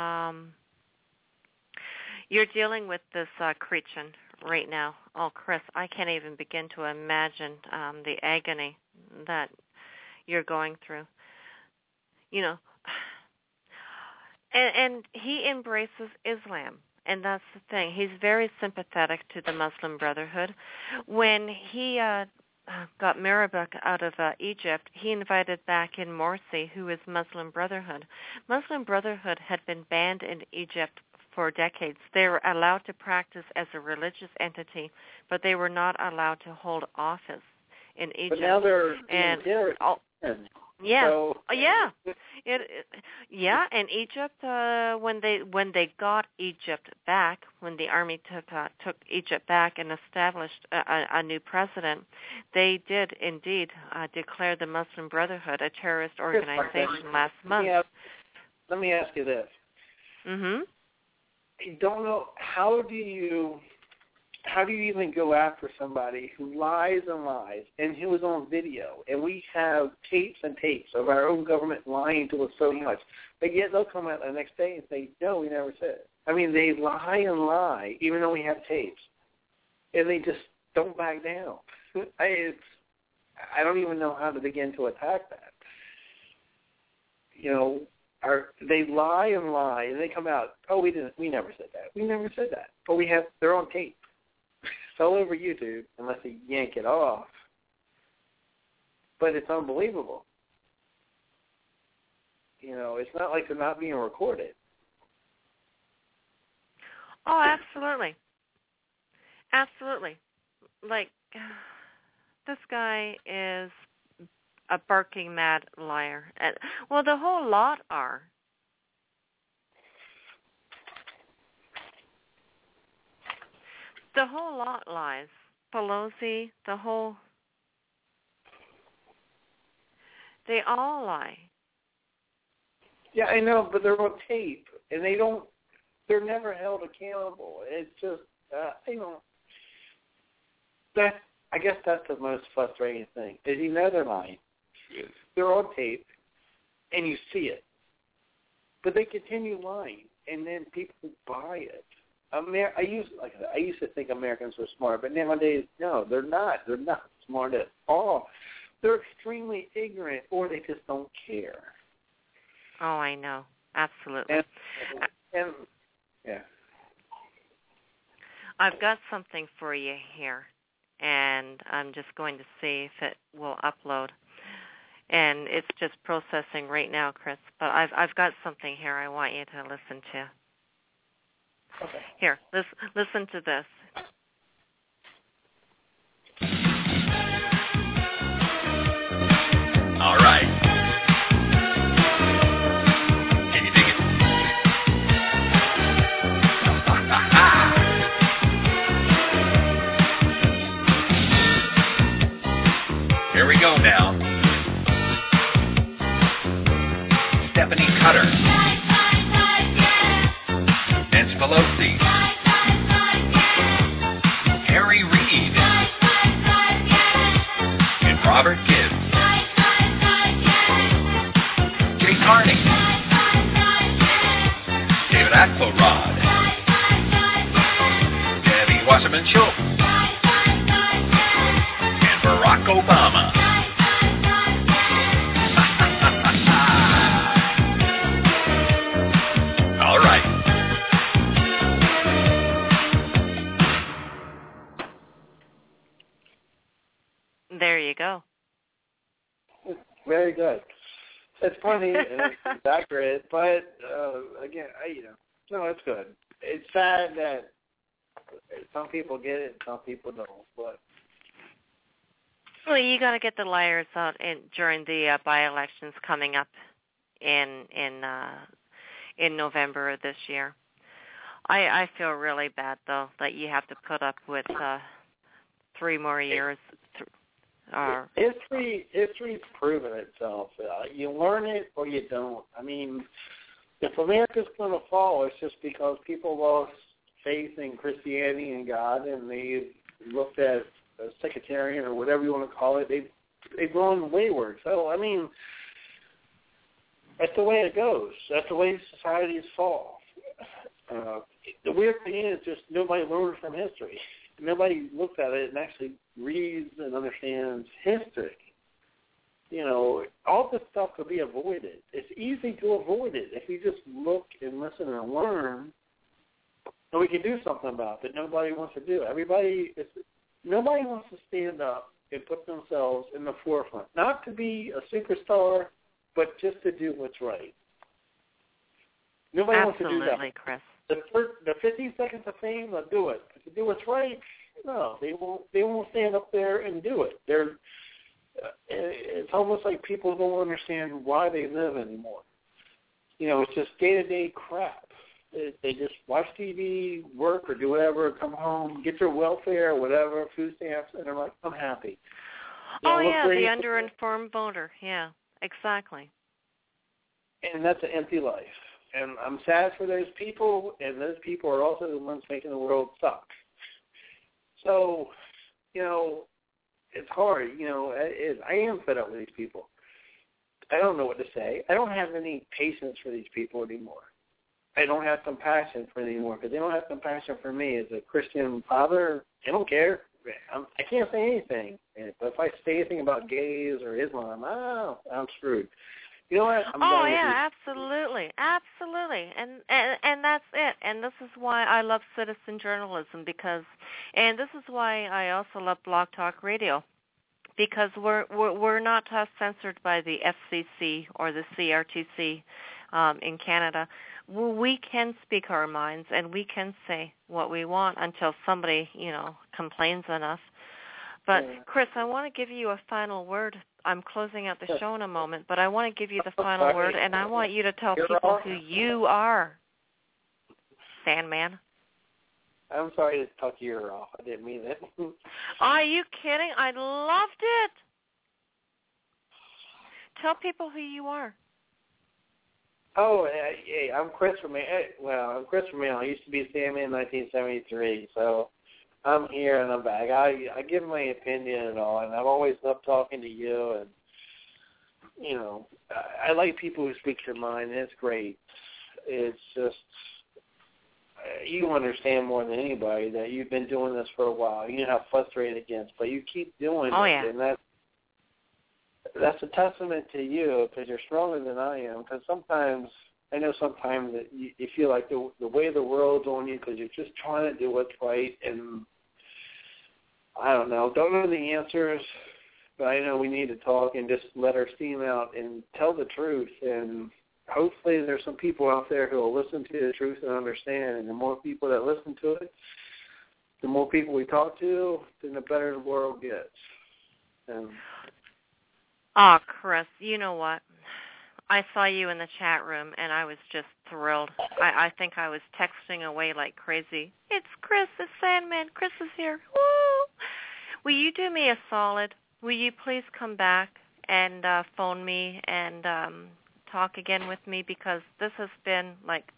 you're dealing with this Chrétien right now. Oh, Chris, I can't even begin to imagine the agony that you're going through. And he embraces Islam, and that's the thing. He's very sympathetic to the Muslim Brotherhood. When he got Murabak out of Egypt, he invited back in Morsi, who is Muslim Brotherhood. Muslim Brotherhood had been banned in Egypt for decades. They were allowed to practice as a religious entity, but they were not allowed to hold office in Egypt. But now they're yeah, So, in Egypt, when they got Egypt back, when the army took Egypt back and established a new president, they did indeed declare the Muslim Brotherhood a terrorist organization last month. Let me ask you this. Mhm. I don't know, how do you even go after somebody who lies and lies and who is on video, and we have tapes and tapes of our own government lying to us so much, but yet they'll come out the next day and say, no, we never said it. I mean, they lie and lie even though we have tapes, and they just don't back down. I don't even know how to begin to attack that. You know, they lie and lie, and they come out, oh, we never said that. We never said that. But they're on tape. It's all over YouTube, unless they yank it off. But it's unbelievable. You know, it's not like they're not being recorded. Oh, absolutely. Absolutely. Like, this guy is a barking mad liar. Well, the whole lot are. The whole lot lies. Pelosi, they all lie. Yeah, I know, but they're on tape, and they're never held accountable. It's just, I guess that's the most frustrating thing, is you know they're lying. They're on tape, and you see it. But they continue lying, and then people buy it. I used to think Americans were smart, but nowadays, no, they're not. They're not smart at all. They're extremely ignorant, or they just don't care. Oh, I know. Absolutely. And yeah. I've got something for you here, and I'm just going to see if it will upload. And it's just processing right now, Chris. But I've got something here I want you to listen to. Okay. Here, listen to this. All right. Can you dig it? Here we go now. Stephanie Cutter. Nancy Pelosi. Harry Reid. And Robert Gibbs. Jay Carney. David Axelrod. Debbie Wasserman Schultz. And Barack Obama. All right. There you go. Very good. It's funny and it's accurate, but again, no, it's good. It's sad that some people get it and some people don't. But well, you got to get the liars out during the by-elections coming up in November of this year. I feel really bad though that you have to put up with 3 more years. History's proven itself. You learn it or you don't. I mean, if America's going to fall, it's just because people lost faith in Christianity and God, and they looked at a sectarian or whatever you want to call it. They've gone wayward. So, I mean, that's the way it goes. That's the way societies fall. The weird thing is just nobody learns from history. Nobody looks at it and actually reads and understands history. You know, all this stuff could be avoided. It's easy to avoid it if you just look and listen and learn, and we can do something about it. Nobody wants to do it. Nobody wants to stand up and put themselves in the forefront, not to be a superstar, but just to do what's right. Nobody wants to do that. Absolutely, Chris. The 15 seconds of fame, they'll do it. But to do what's right, No, they won't. They won't stand up there and do it. It's almost like people don't understand why they live anymore. It's just day-to-day crap. They just watch TV, work, or do whatever, come home, get their welfare, whatever, food stamps, and they're like, I'm happy. The underinformed voter. Yeah, exactly. And that's an empty life. And I'm sad for those people, and those people are also the ones making the world suck. So, it's hard. I am fed up with these people. I don't know what to say. I don't have any patience for these people anymore. I don't have compassion for them anymore because they don't have compassion for me as a Christian father. I don't care. I can't say anything. But if I say anything about gays or Islam, I'm screwed. You know what? Absolutely. And that's it. And this is why I love citizen journalism and this is why I also love Blog Talk Radio, because we're not censored by the FCC or the CRTC in Canada. We can speak our minds and we can say what we want until somebody, complains on us. But, Chris, I want to give you a final word. I'm closing out the show in a moment, but I want to give you the final word, and I want you to tell people who you are, Sandman. I'm sorry to talk your ear off. I didn't mean it. Are you kidding? I loved it. Tell people who you are. Oh, hey, I'm Chris Romano. I'm Chris Romano. I used to be Sandman in 1973, so I'm here and I'm back. I give my opinion and all, and I've always loved talking to you. And I like people who speak their mind. And it's great. It's just you understand more than anybody that you've been doing this for a while. You know how frustrated it gets, but you keep doing it, and that's a testament to you because you're stronger than I am. Because I know sometimes that you feel like the way the world's on you because you're just trying to do what's right, and I don't know the answers, but I know we need to talk and just let our steam out and tell the truth. And hopefully there's some people out there who will listen to the truth and understand. And the more people that listen to it, the more people we talk to, then the better the world gets. Chris, you know what? I saw you in the chat room, and I was just thrilled. I think I was texting away like crazy. It's Chris, it's Sandman. Chris is here. Woo! Will you do me a solid? Will you please come back and phone me and talk again with me? Because this has been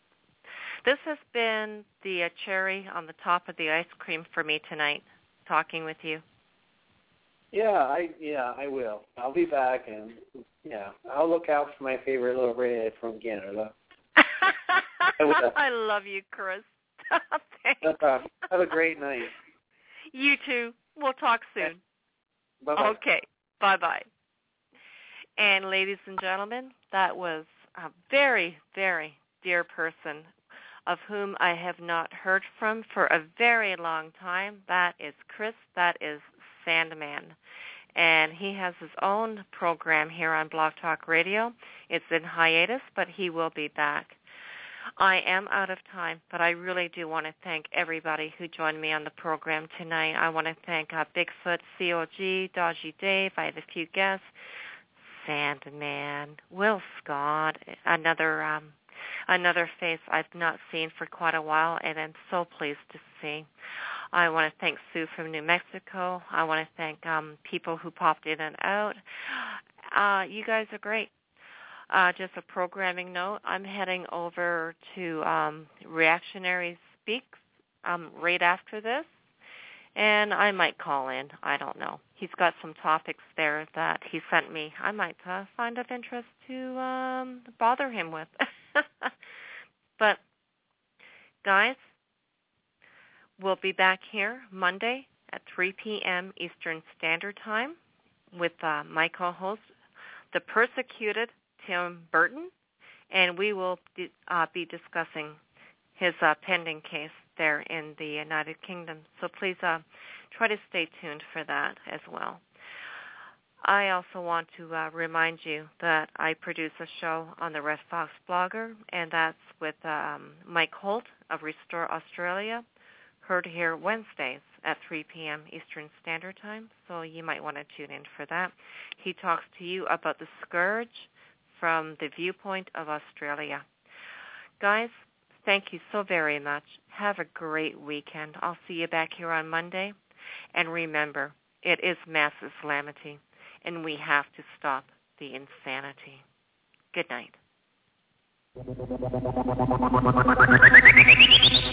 the cherry on the top of the ice cream for me tonight, talking with you. I will. I'll be back, and I'll look out for my favorite little redhead from Canada. I love you, Chris. Thanks. Have a great night. You too. We'll talk soon. Bye-bye. Okay. Bye-bye. And ladies and gentlemen, that was a very, very dear person of whom I have not heard from for a very long time. That is Chris. That is Sandman. And he has his own program here on Blog Talk Radio. It's in hiatus, but he will be back. I am out of time, but I really do want to thank everybody who joined me on the program tonight. I want to thank Bigfoot, COG, Dodgy Dave. I had a few guests. Sandman, Will Scott, another face I've not seen for quite a while, and I'm so pleased to see. I want to thank Sue from New Mexico. I want to thank people who popped in and out. You guys are great. Just a programming note, I'm heading over to Reactionary Speaks right after this, and I might call in. I don't know. He's got some topics there that he sent me. I might find of interest to bother him with. But, guys, we'll be back here Monday at 3 p.m. Eastern Standard Time with my co-host, the persecuted Tim Burton, and we will be discussing his pending case there in the United Kingdom. So please try to stay tuned for that as well. I also want to remind you that I produce a show on the Red Fox Blogger, and that's with Mike Holt of Restore Australia, Heard here Wednesdays at 3 p.m. Eastern Standard Time, so you might want to tune in for that. He talks to you about the scourge from the viewpoint of Australia. Guys, thank you so very much. Have a great weekend. I'll see you back here on Monday. And remember, it is mass Islamity, and we have to stop the insanity. Good night.